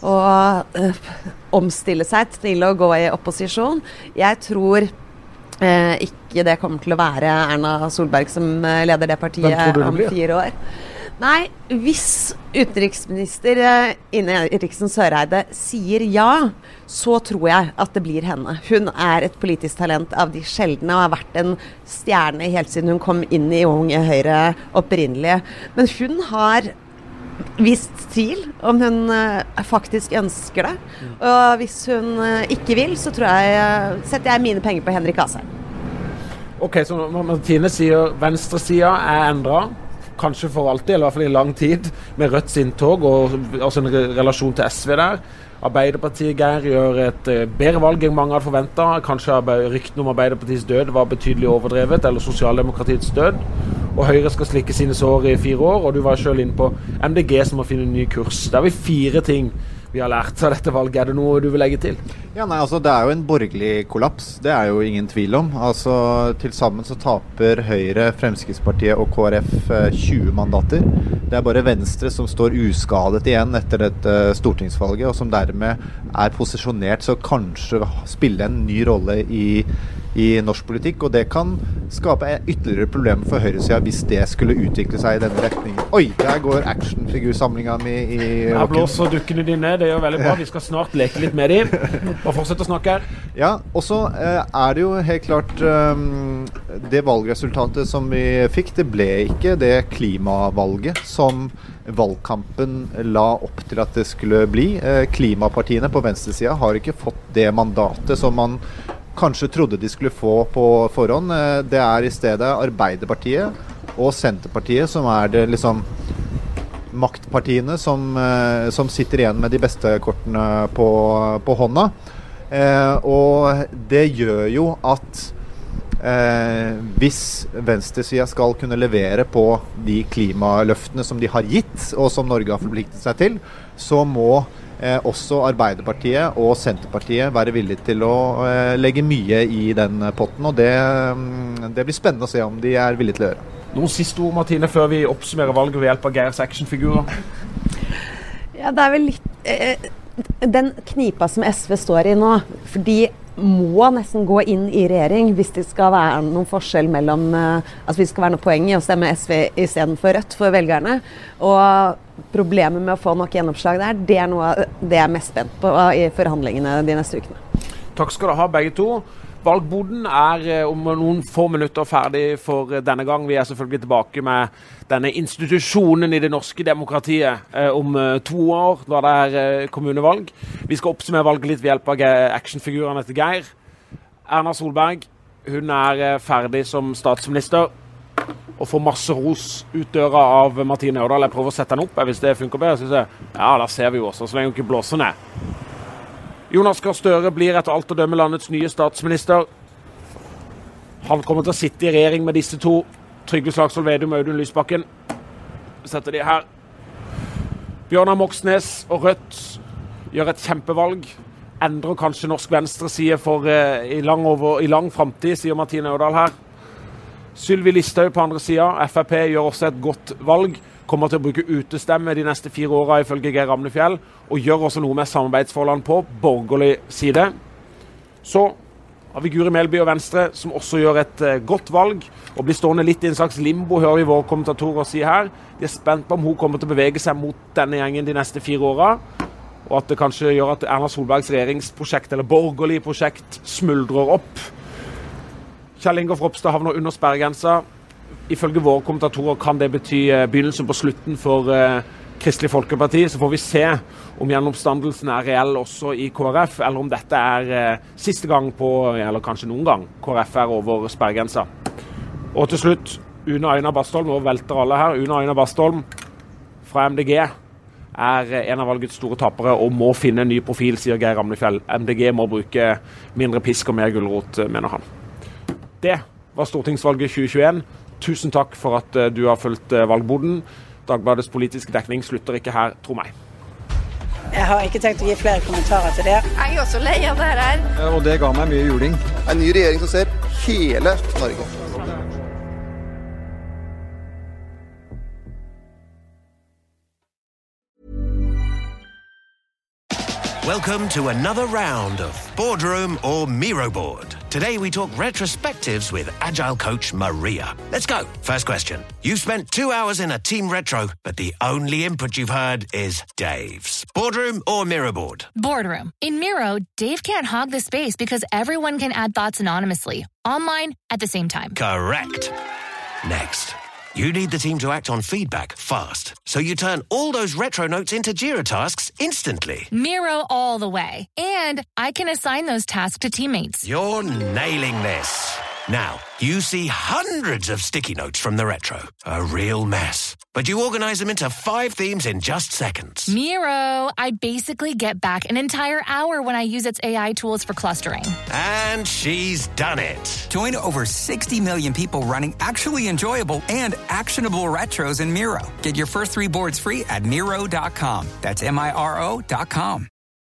og omstille seg til å gå i opposisjon. Jeg tror ikke det kommer til å være Erna Solberg som leder det partiet om 4 år. Nei, hvis utenriksminister Ine Eriksen Søreide sier ja, så tror jeg at det blir henne. Hun et politisk talent av de sjeldne og har vært en stjerne helt siden hun kom inn i Unge Høyre opprinnelig. Men hun har vist tvil om hun faktisk ønsker det. Og hvis hun ikke vil, så setter jeg mine penger på Henrik Asheim. Ok, så Martine sier venstresida endret. Kanskje for alltid, eller i hvert fall i lang tid, med Rødts inntog og altså en relasjon til SV der. Arbeiderpartiet, Geir, gjør et bedre valg enn mange hadde forventet. Kanskje rykten om Arbeiderpartiets død var betydelig overdrevet, eller sosialdemokratiets død. Og Høyre skal slikke sine sår i 4 år, og du var selv inne på MDG som må finne en ny kurs. Det vi 4 ting vi har lært av dette valget. Det noe du vil legge til? Ja, nei, altså det jo en borgerlig kollaps. Det jo ingen tvil om. Altså til sammen så taper Høyre, Fremskrittspartiet og KrF 20 mandater. Det bare Venstre som står uskadet igjen etter dette stortingsvalget, og som dermed posisjonert så kanskje spille en ny rolle i norsk politikk, og det kan skape ytterligere problemer for høyresiden hvis det skulle utvikle seg i denne retningen. Oi, der går actionfigursamlingen min i Her blåser dukkene dine, det gjør veldig bra. Vi skal snart leke litt med dem. Bare fortsett å snakke her. Ja, og så det jo helt klart det valgresultatet som vi fikk, det ble ikke det klimavalget som valgkampen la opp til at det skulle bli. Klimapartiene på venstresiden har ikke fått det mandatet som man kanskje trodde de skulle få på forhånd. Det i stedet Arbeiderpartiet og Senterpartiet som det liksom maktpartiene som sitter igjen med de beste kortene på hånda. Og det gjør jo at hvis venstresiden skal kunne levere på de klimaløftene som de har gitt, og som Norge har forpliktet seg til, så må også Arbeiderpartiet og Senterpartiet være villige til å legge mye i den potten, og det blir spennende å se om de villige til å gjøre. Noen siste ord, Martine, før vi oppsummerer valget ved hjelp av Geirs actionfigurer? Ja, det vel litt den knipa som SV står i nå, for de må nesten gå inn i regjering hvis det skal være noen forskjell mellom altså hvis det skal være noe poeng i å stemme SV i stedet for Rødt for velgerne, og problemet med å få nok gjennomslag der, det noe det jeg mest spent på i forhandlingene de neste ukene. Takk skal dere ha begge to. Valgboden om noen få minutter ferdig for denne gang. Vi selvfølgelig tilbake med denne institusjonen i det norske demokratiet om 2 år, da det kommunevalg. Vi skal oppsummere valget litt ved hjelp av actionfigurene til Geir. Erna Solberg, hun ferdig som statsminister og får masse ros ut døra av Martine Aurdal. Jeg prøver å sette den opp, hvis det funker bedre. Så ja, da ser vi jo også, så lenge hun ikke blåser ned. Jonas Gahr Støre blir etter alt å dømme landets nye statsminister. Han kommer til å sitte i regjering med disse to. Trygve Slagsvold Vedum og Audun Lysbakken. Setter de her. Bjørnar Moxnes og Rødt gjør et kjempevalg. Endrer kanskje norsk venstreside for i lang fremtid, sier Martine Aurdal her. Sylvi Listhaug på andre siden. FrP gjør også et godt valg. Kommer til å bruke utestemme de neste 4 årene ifølge Geir Ramnefjell, og gjør også noe med samarbeidsforholdene på borgerlig side. Så har vi Guri Melby og Venstre, som også gjør et godt valg, og blir stående litt i en slags limbo, hører vi våre kommentatorer si her. De spent på om hun kommer til å bevege seg mot denne gjengen de neste 4 årene, og at det kanskje gjør at Erna Solbergs regjeringsprosjekt, eller borgerlig prosjekt, smuldrer opp. Kjell Ingolf Ropstad havner under sperregrensa. Ifølge våre kommentatorer kan det bety begynnelsen på slutten for Kristelig Folkeparti. Så får vi se om gjenoppstandelsen reell også i KrF, eller om dette siste gang eller kanskje noen gang, KrF over sperregrensa. Og til slutt, Une Aina Bastholm, nå velter alle her. Une Aina Bastholm fra MDG en av valgets store tappere og må finne en ny profil, sier Geir Ramnefjell. MDG må bruke mindre pisk og mer gulrot, mener han. Det var stortingsvalget 2021. Tusen takk for at du har fulgt valgboden. Dagbladets politiske dekning slutter ikke her, tro meg. Jeg har ikke tenkt å gi flere kommentarer til det. Jeg også lei av det her. Og det ga meg mye juling. En ny regjering som ser hele Norge. Welcome to another round of Boardroom or Miro Board. Today we talk retrospectives with Agile coach Maria. Let's go. First question. You've spent 2 hours in a team retro, but the only input you've heard is Dave's. Boardroom or Miro Board? Boardroom. In Miro, Dave can't hog the space because everyone can add thoughts anonymously, online, at the same time. Correct. Next. You need the team to act on feedback fast, so you turn all those retro notes into Jira tasks instantly. Miro all the way. And I can assign those tasks to teammates. You're nailing this. Now, you see hundreds of sticky notes from the retro. A real mess. But you organize them into 5 themes in just seconds. Miro, I basically get back an entire hour when I use its AI tools for clustering. And she's done it. Join over 60 million people running actually enjoyable and actionable retros in Miro. Get your first 3 boards free at Miro.com. That's Miro.com.